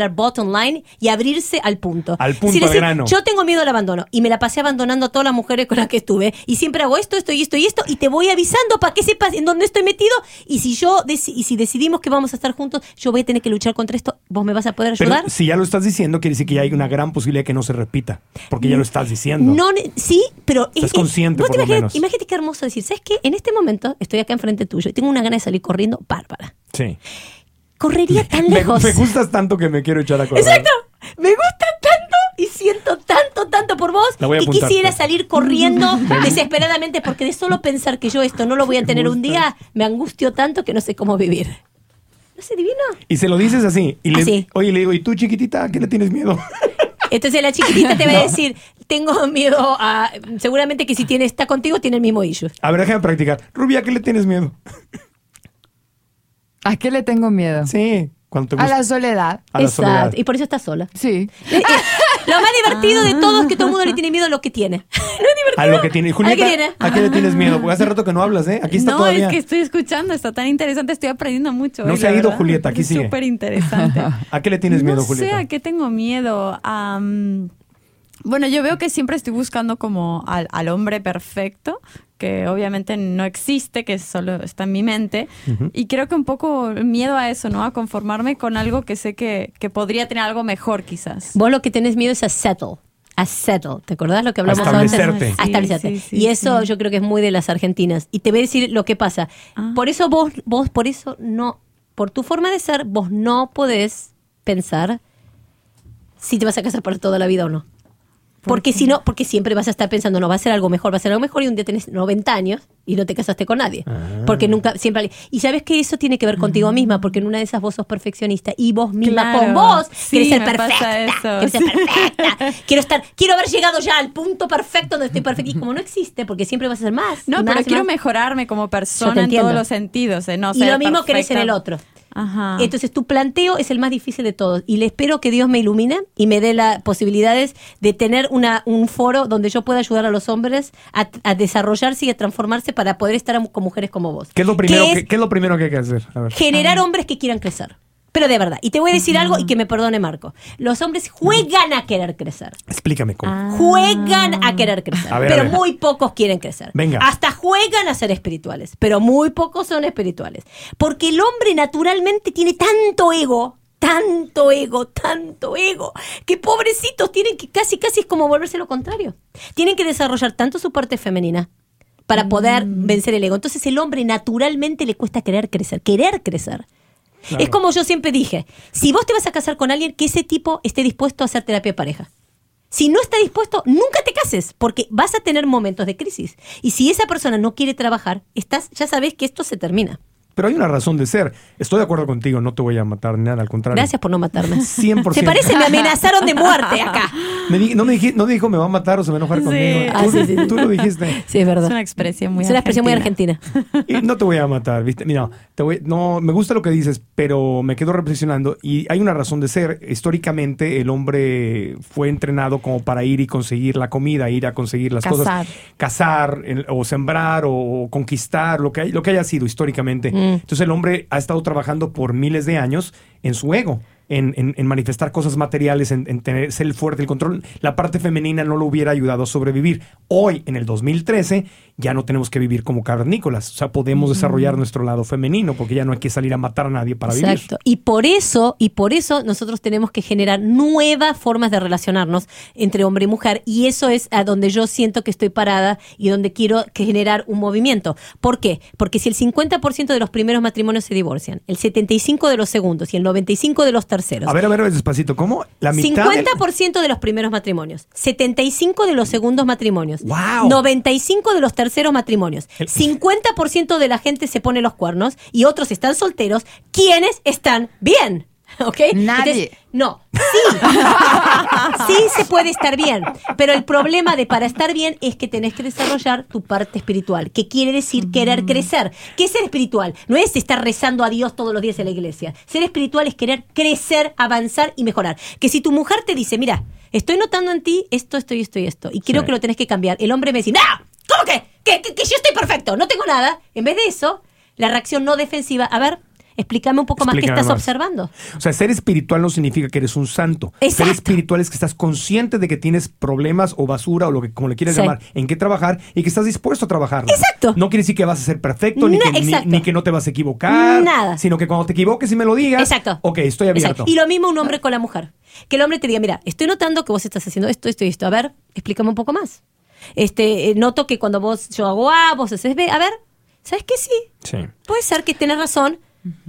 online y abrirse al punto.
Al punto,
Si
al
decir,
grano.
yo tengo miedo al abandono y me la pasé abandonando a todas las mujeres con las que estuve y siempre hago esto, esto y esto y esto y te voy avisando para que sepas en dónde estoy metido y si yo deci- y si decidimos que vamos a estar juntos, yo voy a tener que luchar contra esto, ¿vos me vas a poder
Pero
ayudar?
si ya lo estás diciendo, quiere decir que ya hay una gran posibilidad de que no se repita. Porque ya lo estás diciendo.
No, ne- sí, pero
Estás consciente,
vos te
por lo
imaginas-
menos.
Imagínate qué hermoso decir, ¿sabes qué? En este momento estoy acá enfrente tuyo y tengo una gana de salir corriendo bárbara.
Sí.
Correría tan
Me,
lejos.
me gustas tanto que me quiero echar a correr.
Exacto. Me gusta tanto y siento tanto, tanto por vos
La voy a
que
apuntar.
quisiera salir corriendo desesperadamente porque de solo pensar que yo esto no lo voy a tener un día, me angustio tanto que no sé cómo vivir. ¿No sé, divino?
Y se lo dices así. Y le,
Así.
Oye, le digo, ¿y tú, chiquitita, a qué le tienes miedo?
Entonces la chiquitita te va a decir, tengo miedo a... Seguramente que si tiene, está contigo tiene el mismo issue.
A ver, déjame practicar. Rubia, ¿a qué le tienes miedo?
¿A qué le tengo miedo?
Sí, cuando te
A
gusta.
la soledad.
A la
Exacto.
soledad.
Y por eso estás sola.
Sí.
Eh, eh, Lo más divertido de todo es que todo el mundo le tiene miedo a lo que tiene. No es divertido.
A lo que tiene.
A
Julieta,
lo que tiene.
¿a qué le tienes miedo? Porque hace rato que no hablas, ¿eh? Aquí está
no,
todavía.
es que estoy escuchando, está tan interesante, estoy aprendiendo mucho.
No
hoy,
se ha
la
ido,
verdad.
Julieta, aquí
Es
sigue.
súper interesante.
¿A qué le tienes miedo,
no
Julieta?
sé a qué tengo miedo. Am, bueno, yo veo que siempre estoy buscando como al, al hombre perfecto, que obviamente no existe, que solo está en mi mente.
Ujú.
Y creo que un poco miedo a eso, ¿no? A conformarme con algo que sé que, que podría tener algo mejor, quizás.
Vos lo que tenés miedo es a settle. A settle. ¿Te acordás lo que hablamos
A establecerte.
antes? A
Sí,
establecerte.
sí, sí,
y eso
sí.
yo creo que es muy de las argentinas. Y te voy a decir lo que pasa.
Ah.
Por eso vos, vos, por eso no, por tu forma de ser, vos no podés pensar si te vas a casar para toda la vida o no. Porque si no, porque siempre vas a estar pensando, no, va a ser algo mejor, va a ser algo mejor y un día tenés noventa años y no te casaste con nadie.
Ah.
Porque nunca, siempre... Y sabes que eso tiene que ver contigo misma, porque en una de esas vos sos perfeccionista y vos misma
Claro.
con vos
Sí,
querés ser
me pasa
perfecta.
eso,
Quiero ser
sí.
perfecta. Quiero estar, quiero haber llegado ya al punto perfecto donde estoy perfecta. Y como no existe, porque siempre vas a ser más.
No,
y
pero
más y
quiero
más.
mejorarme como
Yo te
persona en
entiendo.
todos los sentidos. eh, no
Y
ser
lo mismo querés en
perfecta.
el otro.
Ajá.
Entonces tu planteo es el más difícil de todos y le espero que Dios me ilumine y me dé las posibilidades de tener una, un foro donde yo pueda ayudar a los hombres a, a desarrollarse y a transformarse para poder estar con mujeres como vos.
¿Qué es lo primero
Que
que,
es
qué es lo primero que hay que hacer? A ver.
generar hombres que quieran crecer. Pero de verdad, y te voy a decir algo y que me perdone Marco. Los hombres juegan a querer crecer.
Explícame cómo.
Ah.
Juegan a querer crecer,
A ver,
pero
a ver.
muy pocos quieren crecer.
Venga.
Hasta juegan a ser espirituales, pero muy pocos son espirituales. Porque el hombre naturalmente tiene tanto ego, tanto ego, tanto ego, que pobrecitos tienen que casi, casi es como volverse lo contrario. Tienen que desarrollar tanto su parte femenina para poder vencer el ego. Entonces el hombre naturalmente le cuesta querer crecer, querer crecer.
Claro.
Es como yo siempre dije, si vos te vas a casar con alguien, que ese tipo esté dispuesto a hacer terapia de pareja. Si no está dispuesto, nunca te cases, porque vas a tener momentos de crisis. Y si esa persona no quiere trabajar, estás, ya sabes que esto se termina.
Pero hay una razón de ser. Estoy de acuerdo contigo, no te voy a matar ni nada, al contrario.
Gracias por no matarme.
cien por ciento.
¿Te parece? Me amenazaron de muerte acá.
Me di- no me dije, no dijo me va a matar o se va a enojar
Sí.
conmigo.
Ah,
Tú,
sí, sí, sí.
tú lo dijiste.
Sí, es verdad.
Es una expresión muy
Es una expresión muy argentina.
Y no te voy a matar, ¿viste? Mira, te voy, no, me gusta lo que dices, pero me quedo reflexionando y hay una razón de ser. Históricamente el hombre fue entrenado como para ir y conseguir la comida, ir a conseguir las
Cazar.
cosas. Cazar el- o sembrar o conquistar, lo que, hay- lo que haya sido históricamente.
Mm.
Entonces el hombre ha estado trabajando por miles de años en su ego. En, en- en manifestar cosas materiales, en, en tener, ser el fuerte, el control. La parte femenina no lo hubiera ayudado a sobrevivir. Hoy, en el dos mil trece, ya no tenemos que vivir como cavernícolas. O sea, podemos desarrollar nuestro lado femenino porque ya no hay que salir a matar a nadie para
Exacto.
vivir.
Y por eso, y por eso nosotros tenemos que generar nuevas formas de relacionarnos entre hombre y mujer. Y eso es a donde yo siento que estoy parada y donde quiero que generar un movimiento. ¿Por qué? Porque si el cincuenta por ciento de los primeros matrimonios se divorcian, el setenta y cinco por ciento de los segundos y el noventa y cinco por ciento de los terceros.
A ver, a ver, despacito. ¿Cómo? La mitad
cincuenta
del-
por ciento de los primeros matrimonios, setenta y cinco por ciento de los segundos matrimonios,
¡Wow!
noventa y cinco por ciento de los terceros matrimonios,
El-
cincuenta por ciento de la gente se pone los cuernos y otros están solteros. ¿Quiénes están bien? ¿Ok?
Nadie.
Entonces, no, sí. Sí se puede estar bien, pero el problema de para estar bien es que tenés que desarrollar tu parte espiritual, que quiere decir querer crecer. ¿Qué es ser espiritual? No es estar rezando a Dios todos los días en la iglesia. Ser espiritual es querer crecer, avanzar y mejorar. Que si tu mujer te dice, mira, estoy notando en ti esto, esto y esto y esto, y creo
Sí.
que lo tenés que cambiar, el hombre me dice, ¡no! ¿Cómo que? Que, que? que yo estoy perfecto, no tengo nada. En vez de eso, la reacción no defensiva, a ver, Explícame un poco más qué
Explícame
estás
más.
observando.
O sea, ser espiritual no significa que eres un santo.
Exacto.
Ser espiritual es que estás consciente de que tienes problemas o basura o lo que como le quieras
Sí.
llamar, en qué trabajar y que estás dispuesto a trabajar.
Exacto.
No quiere decir que vas a ser perfecto ni,
No,
que, ni,
exacto.
ni que no te vas a equivocar.
Nada.
Sino que cuando te equivoques y me lo digas,
Exacto.
ok, estoy abierto.
Exacto. Y lo mismo un hombre con la mujer. Que el hombre te diga, mira, estoy notando que vos estás haciendo esto, esto y esto. A ver, explícame un poco más. Este, eh, noto que cuando vos, yo hago A, vos haces B. A ver, ¿sabes qué? Sí.
Sí.
Puede ser que tenés razón.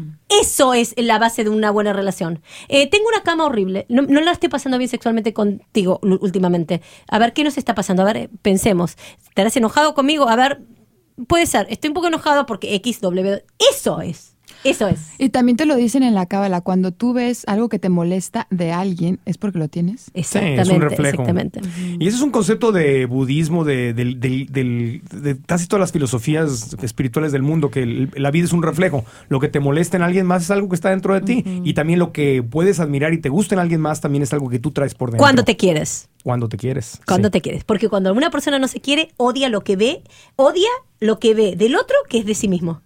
Eso es la base de una buena relación. Eh, tengo una cama horrible. No, no la estoy pasando bien sexualmente contigo l- últimamente. A ver, ¿qué nos está pasando? A ver, eh, pensemos. ¿Estarás enojado conmigo? A ver, puede ser. Estoy un poco enojado porque X, W. Eso es. Eso es.
Y también te lo dicen en la cábala, cuando tú ves algo que te molesta de alguien, ¿es porque lo tienes?
Exactamente.
Sí, es un reflejo.
Exactamente.
Y ese es un concepto de budismo, de, del- del- del- de casi todas las filosofías espirituales del mundo, que el- la vida es un reflejo. Lo que te molesta en alguien más es algo que está dentro de ti. Y también lo que puedes admirar y te gusta en alguien más también es algo que tú traes por dentro.
Cuando te quieres.
Cuando te quieres.
Cuando
sí.
te quieres. Porque cuando una persona no se quiere, odia lo que ve, odia lo que ve del otro que es de sí mismo.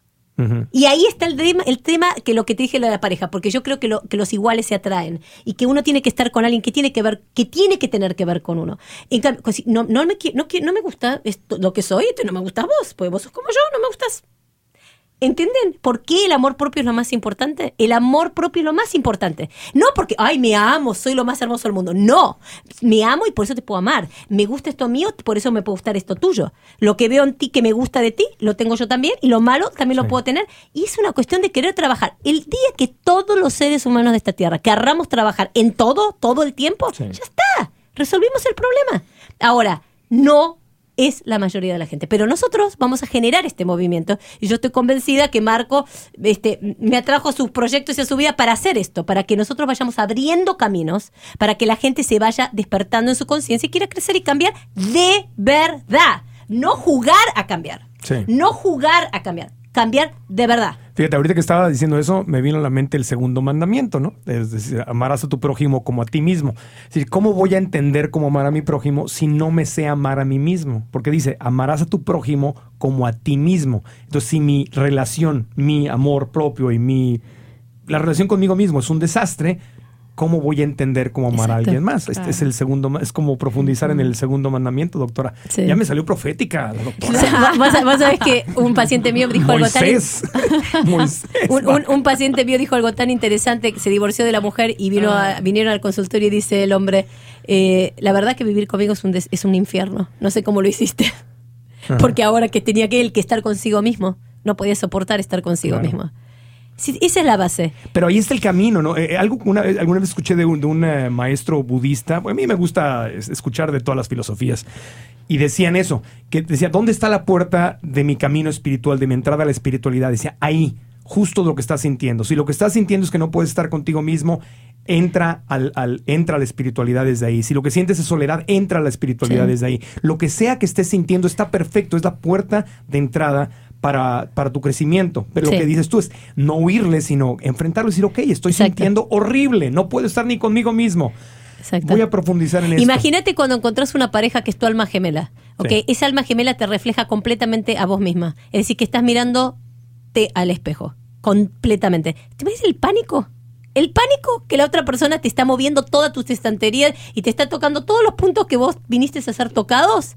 Ujú.
Y ahí está el tema, el tema que lo que te dije lo de la pareja, porque yo creo que, lo, que los iguales se atraen y que uno tiene que estar con alguien que tiene que ver, que tiene que tener que ver con uno. En cambio, si no, no, me, qui- no, qui- no me gusta esto, lo que soy, entonces no me gustas vos, pues vos sos como yo, no me gustas. ¿Entienden? ¿Por qué el amor propio es lo más importante? El amor propio es lo más importante. No porque, ay, me amo, soy lo más hermoso del mundo. No, me amo y por eso te puedo amar. Me gusta esto mío, por eso me puede gustar esto tuyo. Lo que veo en ti que me gusta de ti, lo tengo yo también. Y lo malo también
Sí.
lo puedo tener. Y es una cuestión de querer trabajar. El día que todos los seres humanos de esta tierra querramos trabajar en todo, todo el tiempo,
Sí.
ya está. Resolvimos el problema. Ahora, no es la mayoría de la gente. Pero nosotros vamos a generar este movimiento. Y yo estoy convencida que Marco este, me atrajo a sus proyectos y a su vida para hacer esto, para que nosotros vayamos abriendo caminos, para que la gente se vaya despertando en su conciencia y quiera crecer y cambiar de verdad. No jugar a cambiar.
Sí.
No jugar a cambiar. Cambiar de verdad.
Fíjate, ahorita que estaba diciendo eso, me vino a la mente el segundo mandamiento, ¿no? Es decir, amarás a tu prójimo como a ti mismo. Es decir, ¿cómo voy a entender cómo amar a mi prójimo si no me sé amar a mí mismo? Porque dice, amarás a tu prójimo como a ti mismo. Entonces, si mi relación, mi amor propio y mi... la relación conmigo mismo es un desastre, ¿cómo voy a entender cómo amar a
Exacto.
alguien más? Este
Claro.
es el segundo, ma- es como profundizar en el segundo mandamiento, doctora.
Sí.
Ya me salió profética, la
O
doctora.
sea, vos, vos sabés que un paciente mío dijo algo tan...
Moisés. Moisés.
Un, un- un paciente mío dijo algo tan interesante que se divorció de la mujer y vino a- vinieron al consultorio y dice el hombre, eh, la verdad que vivir conmigo es un, des- es un infierno. No sé cómo lo hiciste.
Ajá.
Porque ahora que tenía que él que estar consigo mismo, no podía soportar estar consigo
Claro.
mismo. Sí, esa es la base.
Pero ahí está el camino, ¿no? Eh, algo, una, vez- alguna vez escuché de un, de un eh, maestro budista, bueno, a mí me gusta es- escuchar de todas las filosofías, y decían eso, que decía, ¿dónde está la puerta de mi camino espiritual, de mi entrada a la espiritualidad? Decía, ahí, justo lo que estás sintiendo. Si lo que estás sintiendo es que no puedes estar contigo mismo, entra, al, al, entra a la espiritualidad desde ahí. Si lo que sientes es soledad, entra a la espiritualidad
Sí.
desde ahí. Lo que sea que estés sintiendo está perfecto, es la puerta de entrada para, para tu crecimiento. Pero
Sí.
lo que dices tú es no huirle, sino enfrentarlo y decir, ok, estoy
Exacto.
sintiendo horrible, no puedo estar ni conmigo mismo.
Exacto.
Voy a profundizar en esto.
Imagínate cuando encontrás una pareja que es tu alma gemela. ¿Ok?
Sí.
Esa alma gemela te refleja completamente a vos misma. Es decir, que estás mirándote al espejo. Completamente. ¿Te ves el pánico? El pánico que la otra persona te está moviendo todas tus estanterías y te está tocando todos los puntos que vos viniste a ser tocados.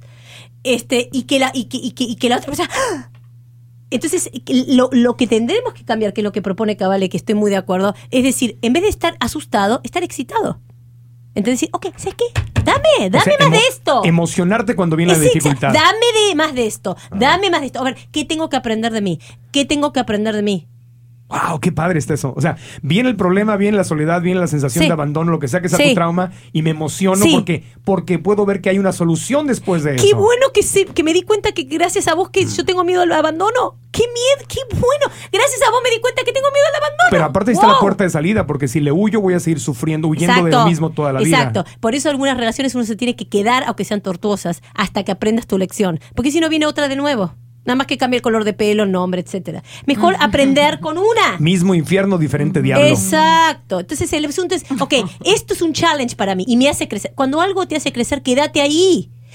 Este, y que la, y que, y que, y que la otra persona. ¡ah! Entonces, lo, lo que tendremos que cambiar, que es lo que propone Cabale, que estoy muy de acuerdo, es decir, en vez de estar asustado, estar excitado. Entonces, decir, ok, ¿sabes qué? Dame, dame
O sea,
más
emo-
de esto.
Emocionarte cuando viene la
Sí,
dificultad.
dame de más de esto, dame más de esto. A ver, ¿qué tengo que aprender de mí? ¿Qué tengo que aprender de mí?
¡Wow! ¡Qué padre está eso! O sea, viene el problema, viene la soledad, viene la sensación
Sí.
de abandono, lo que sea que sea
Sí.
tu trauma, y me emociono
Sí.
porque, porque puedo ver que hay una solución después de
Qué
eso.
bueno que, se, que me di cuenta que gracias a vos que yo tengo miedo al abandono. Qué miedo, qué bueno. Gracias a vos me di cuenta que tengo miedo al abandono.
Pero aparte ahí está la
Wow.
puerta de salida, porque si le huyo voy a seguir sufriendo, huyendo de lo mismo toda la vida.
Exacto. Por eso algunas relaciones uno se tiene que quedar, aunque sean tortuosas, hasta que aprendas tu lección. Porque si no viene otra de nuevo. Nada más que cambia el color de pelo, el nombre, etcétera. Mejor aprender con una.
Mismo infierno, diferente diablo.
Exacto. Entonces el asunto es, ok, esto es un challenge para mí y me hace crecer. Cuando algo te hace crecer, quédate ahí.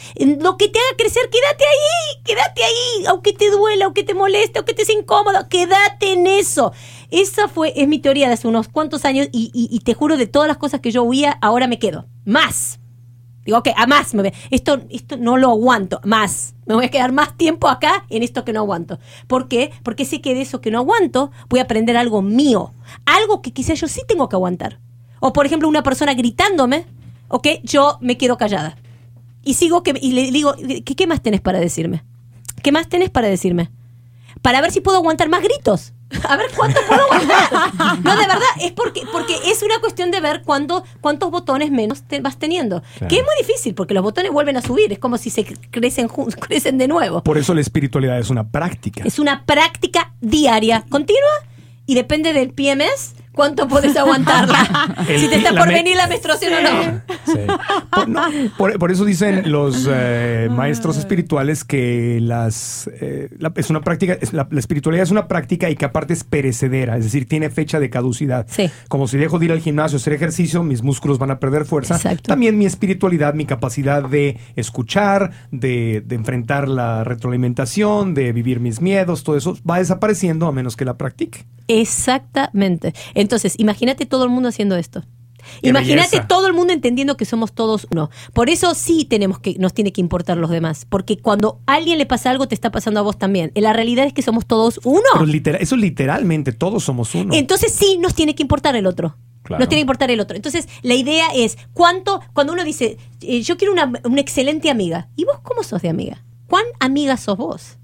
Lo que te haga crecer, quédate ahí, quédate ahí, aunque te duela, aunque te moleste, aunque te sea incómodo, quédate en eso. Esa fue, es mi teoría de hace unos cuantos años y, y, y te juro, de todas las cosas que yo huía, ahora me quedo. Más. Digo, ok, a más. Me voy. Esto, esto no lo aguanto. Más. Me voy a quedar más tiempo acá en esto que no aguanto. ¿Por qué? Porque sé que de eso que no aguanto voy a aprender algo mío. Algo que quizás yo sí tengo que aguantar. O, por ejemplo, una persona gritándome, ok, yo me quedo callada. Y sigo que, y le digo, ¿qué, ¿qué más tenés para decirme? ¿Qué más tenés para decirme? Para ver si puedo aguantar más gritos. A ver cuánto puedo aguantar. No, de verdad, es porque, porque es una cuestión de ver cuándo, cuántos botones menos te vas teniendo. Claro. Que es muy difícil, porque los botones vuelven a subir. Es como si se crecen, crecen de nuevo.
Por eso la espiritualidad es una práctica.
Es una práctica diaria, continua, y depende del P M S, cuánto puedes aguantarla. El, si te está por me- venir la menstruación sí. o no.
Sí. Por, no por, por eso dicen los eh, maestros espirituales que las eh, la, es una práctica, es la, la espiritualidad es una práctica y que aparte es perecedera, es decir, tiene fecha de caducidad. Sí. Como si dejo de ir al gimnasio a hacer ejercicio, mis músculos van a perder fuerza. Exacto. También mi espiritualidad, mi capacidad de escuchar, de, de enfrentar la retroalimentación, de vivir mis miedos, todo eso va desapareciendo a menos que la practique.
Exactamente. Entonces, imagínate todo el mundo haciendo esto. Qué imagínate belleza. Todo el mundo entendiendo que somos todos uno. Por eso sí tenemos que, nos tiene que importar los demás. Porque cuando a alguien le pasa algo, te está pasando a vos también. La realidad es que somos todos uno.
Pero literal, eso literalmente, todos somos uno.
Entonces sí nos tiene que importar el otro. Claro. Nos tiene que importar el otro. Entonces, la idea es, ¿cuánto? Cuando uno dice, eh, yo quiero una, una excelente amiga. ¿Y vos cómo sos de amiga? ¿Cuán amiga sos vos?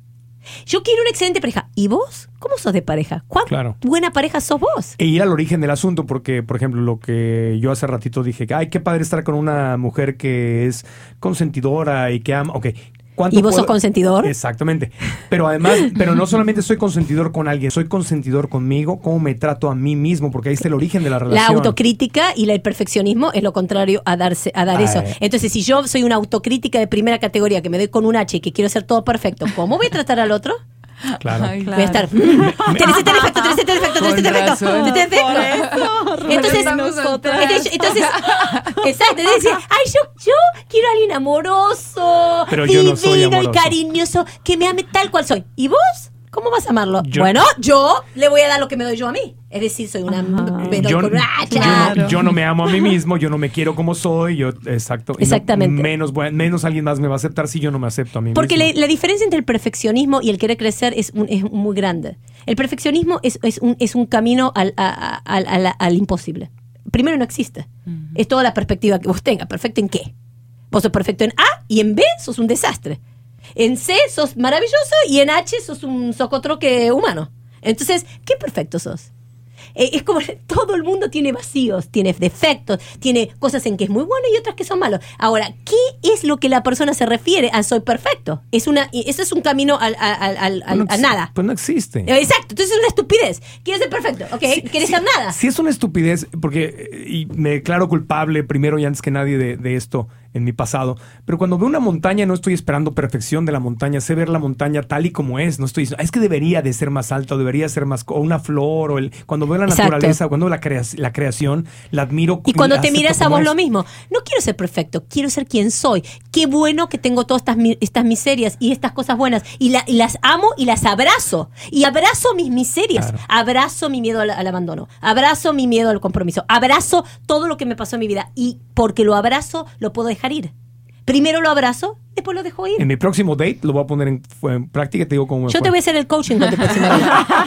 Yo quiero una excelente pareja. ¿Y vos? ¿Cómo sos de pareja? ¿Cuán claro. buena pareja sos vos?
E ir al origen del asunto, porque, por ejemplo, lo que yo hace ratito dije, ay, qué padre estar con una mujer que es consentidora y que ama. Ok.
¿Y vos puedo? Sos consentidor?
Exactamente. Pero además, pero no solamente soy consentidor con alguien, soy consentidor conmigo, cómo me trato a mí mismo, porque ahí está el origen de la relación.
La autocrítica y el perfeccionismo es lo contrario a darse, a dar Ay. Eso. Entonces, si yo soy una autocrítica de primera categoría, que me doy con un H y que quiero hacer todo perfecto, ¿cómo voy a tratar al otro?
Claro.
Ay, claro. Voy a estar. Mmm, tenés este defecto, tenés este defecto, tenés este defecto. Tenés este defecto. Entonces, entonces, entonces, exacto. Entonces, ay, yo, yo quiero a alguien amoroso,
pero divino yo no soy amoroso.
Y cariñoso, que me ame tal cual soy. ¿Y vos? ¿Cómo vas a amarlo?
Yo,
bueno, yo le voy a dar lo que me doy yo a mí. Es decir, soy una... Me doy
yo,
con, ah,
yo, no, yo no me amo a mí mismo, yo no me quiero como soy, yo exacto.
Exactamente.
No, menos, menos alguien más me va a aceptar si yo no me acepto a mí
Porque
mismo.
Porque la, la diferencia entre el perfeccionismo y el querer crecer es, un, es muy grande. El perfeccionismo es, es, un, es un camino al, a, a, al, al, al imposible. Primero, no existe. Uh-huh. Es toda la perspectiva que vos tengas. ¿Perfecto en qué? Vos sos perfecto en A y en B sos un desastre. En C sos maravilloso y en H sos un socotroque humano. Entonces, ¿qué perfecto sos? Eh, es como todo el mundo tiene vacíos, tiene defectos, tiene cosas en que es muy bueno y otras que son malos. Ahora, ¿qué es lo que la persona se refiere a soy perfecto? Es una, eso es un camino al, al, al, al,
no,
a nada.
Pues no existe.
Exacto, entonces es una estupidez. ¿Quieres ser perfecto? Ok, sí, ¿quieres
sí,
ser nada?
Sí es una estupidez, porque y me declaro culpable primero y antes que nadie de, de esto en mi pasado, pero cuando veo una montaña no estoy esperando perfección de la montaña, sé ver la montaña tal y como es, no estoy diciendo, es que debería de ser más alta, o debería ser más, o una flor, o el, cuando veo la Exacto. naturaleza, cuando veo la, crea, la creación, la admiro.
Y cuando te miras a vos es. Lo mismo, no quiero ser perfecto, quiero ser quien soy. Qué bueno que tengo todas estas, estas miserias y estas cosas buenas, y, la, y las amo y las abrazo, y abrazo mis miserias, claro. abrazo mi miedo al, al abandono, abrazo mi miedo al compromiso, abrazo todo lo que me pasó en mi vida, y porque lo abrazo, lo puedo dejar ir. Primero lo abrazo, después lo dejo ir.
En mi próximo date lo voy a poner en, en práctica y te digo cómo me
Yo
fue.
te voy a hacer el coaching con tu próximo date.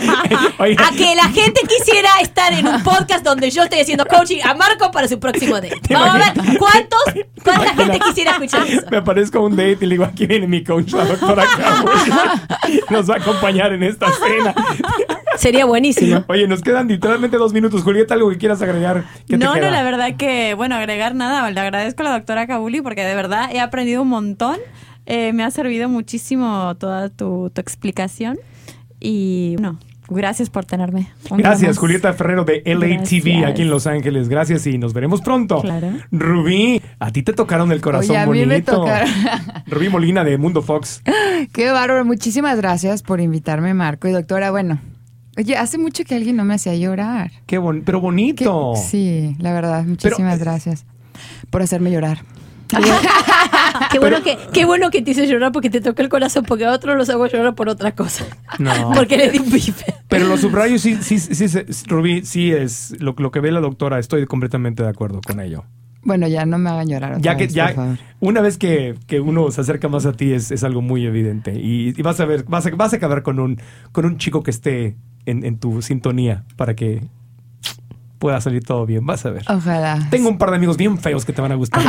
A que la gente quisiera estar en un podcast donde yo estoy haciendo coaching a Marco para su próximo date. Vamos a ver cuántos, cuánta gente quisiera escuchar eso.
Me aparezco a un date y le digo, aquí viene mi coach, la doctora Cabo. Nos va a acompañar en esta cena.
Sería buenísimo.
Oye, nos quedan literalmente dos minutos. Julieta, ¿algo que quieras agregar? ¿Qué
no,
te queda?
no, la verdad que, bueno, agregar nada. Le agradezco a la doctora Kabuli porque de verdad he aprendido un montón. Eh, me ha servido muchísimo toda tu, tu explicación. Y, bueno, gracias por tenerme.
Gracias, Julieta Ferrero de L A T V aquí en Los Ángeles. Gracias y nos veremos pronto.
Claro.
Rubí, a ti te tocaron el corazón.
Oye, a
bonito.
mí me tocaron.
Rubí Molina de Mundo Fox.
Qué bárbaro. Muchísimas gracias por invitarme, Marco. Y doctora, bueno... Oye, hace mucho que alguien no me hacía llorar.
Qué bon- pero bonito.
Qué, sí, la verdad. Muchísimas pero, gracias por hacerme llorar.
Qué bueno, que, qué bueno que te hice llorar porque te toqué el corazón, porque a otros los hago llorar por otra cosa.
No.
Porque les di un bife.
Pero los subrayos sí, sí, sí, sí, Rubí, sí es lo, lo que ve la doctora, estoy completamente de acuerdo con ello.
Bueno, ya no me hagan llorar otra
Ya que
vez,
ya
por favor.
una vez que, que uno se acerca más a ti es, es algo muy evidente y, y vas a ver, vas a, vas a acabar con un con un chico que esté en, en tu sintonía para que pueda salir todo bien, vas a ver.
Ojalá.
Tengo un par de amigos bien feos que te van a gustar.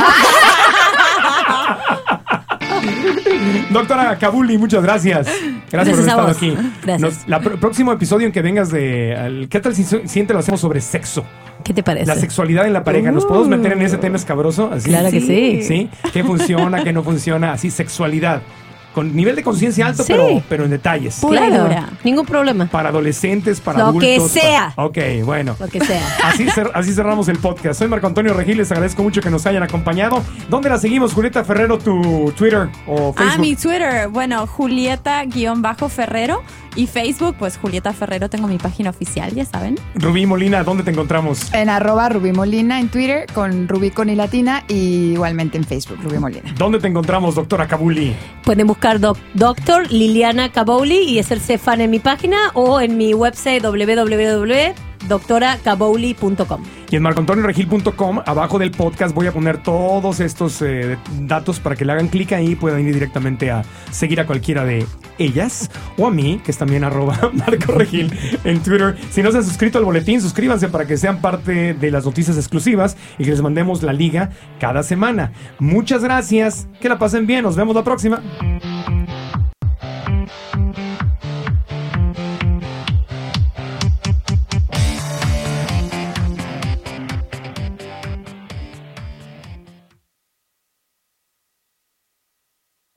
Doctora Kabuli, muchas gracias. Gracias,
Gracias
por
a
haber
vos.
estado aquí.
Gracias.
Nos- la pr- próximo episodio en que vengas de... al- ¿Qué tal si si siguiente lo hacemos sobre sexo?
¿Qué te parece?
La sexualidad en la pareja. ¿Nos podemos meter en ese tema escabroso? Así?
Claro que sí.
¿Sí? ¿Qué funciona, qué no funciona? Así, sexualidad. Con nivel de conciencia alto,
Sí.
pero, pero en detalles.
Pura y
Claro,
dura.
ningún problema.
Para adolescentes, para
Lo
adultos.
que
para-
sea.
Ok, bueno.
Lo que sea.
Así, cer- así cerramos el podcast. Soy Marco Antonio Regil, les agradezco mucho que nos hayan acompañado. ¿Dónde la seguimos, Julieta Ferrero, tu Twitter o Facebook?
Ah, mi Twitter, bueno, Julieta-Ferrero. Y Facebook, pues Julieta Ferrero, tengo mi página oficial, ya saben.
Rubí Molina, ¿dónde te encontramos?
En arroba Rubí Molina en Twitter, con Rubí con I latina, y igualmente en Facebook, Rubí Molina.
¿Dónde te encontramos, doctora Kabuli?
Pueden buscar doc, Doctor Liliana Kabouly y hacerse fan en mi página o en mi website w w w punto doctora kabouly punto com.
Y en marco antonio regil punto com, abajo del podcast, voy a poner todos estos eh, datos para que le hagan clic ahí y puedan ir directamente a seguir a cualquiera de ellas o a mí, que es también arroba Marco Regil en Twitter. Si no se han suscrito al boletín, suscríbanse para que sean parte de las noticias exclusivas y que les mandemos la liga cada semana. Muchas gracias, que la pasen bien, nos vemos la próxima.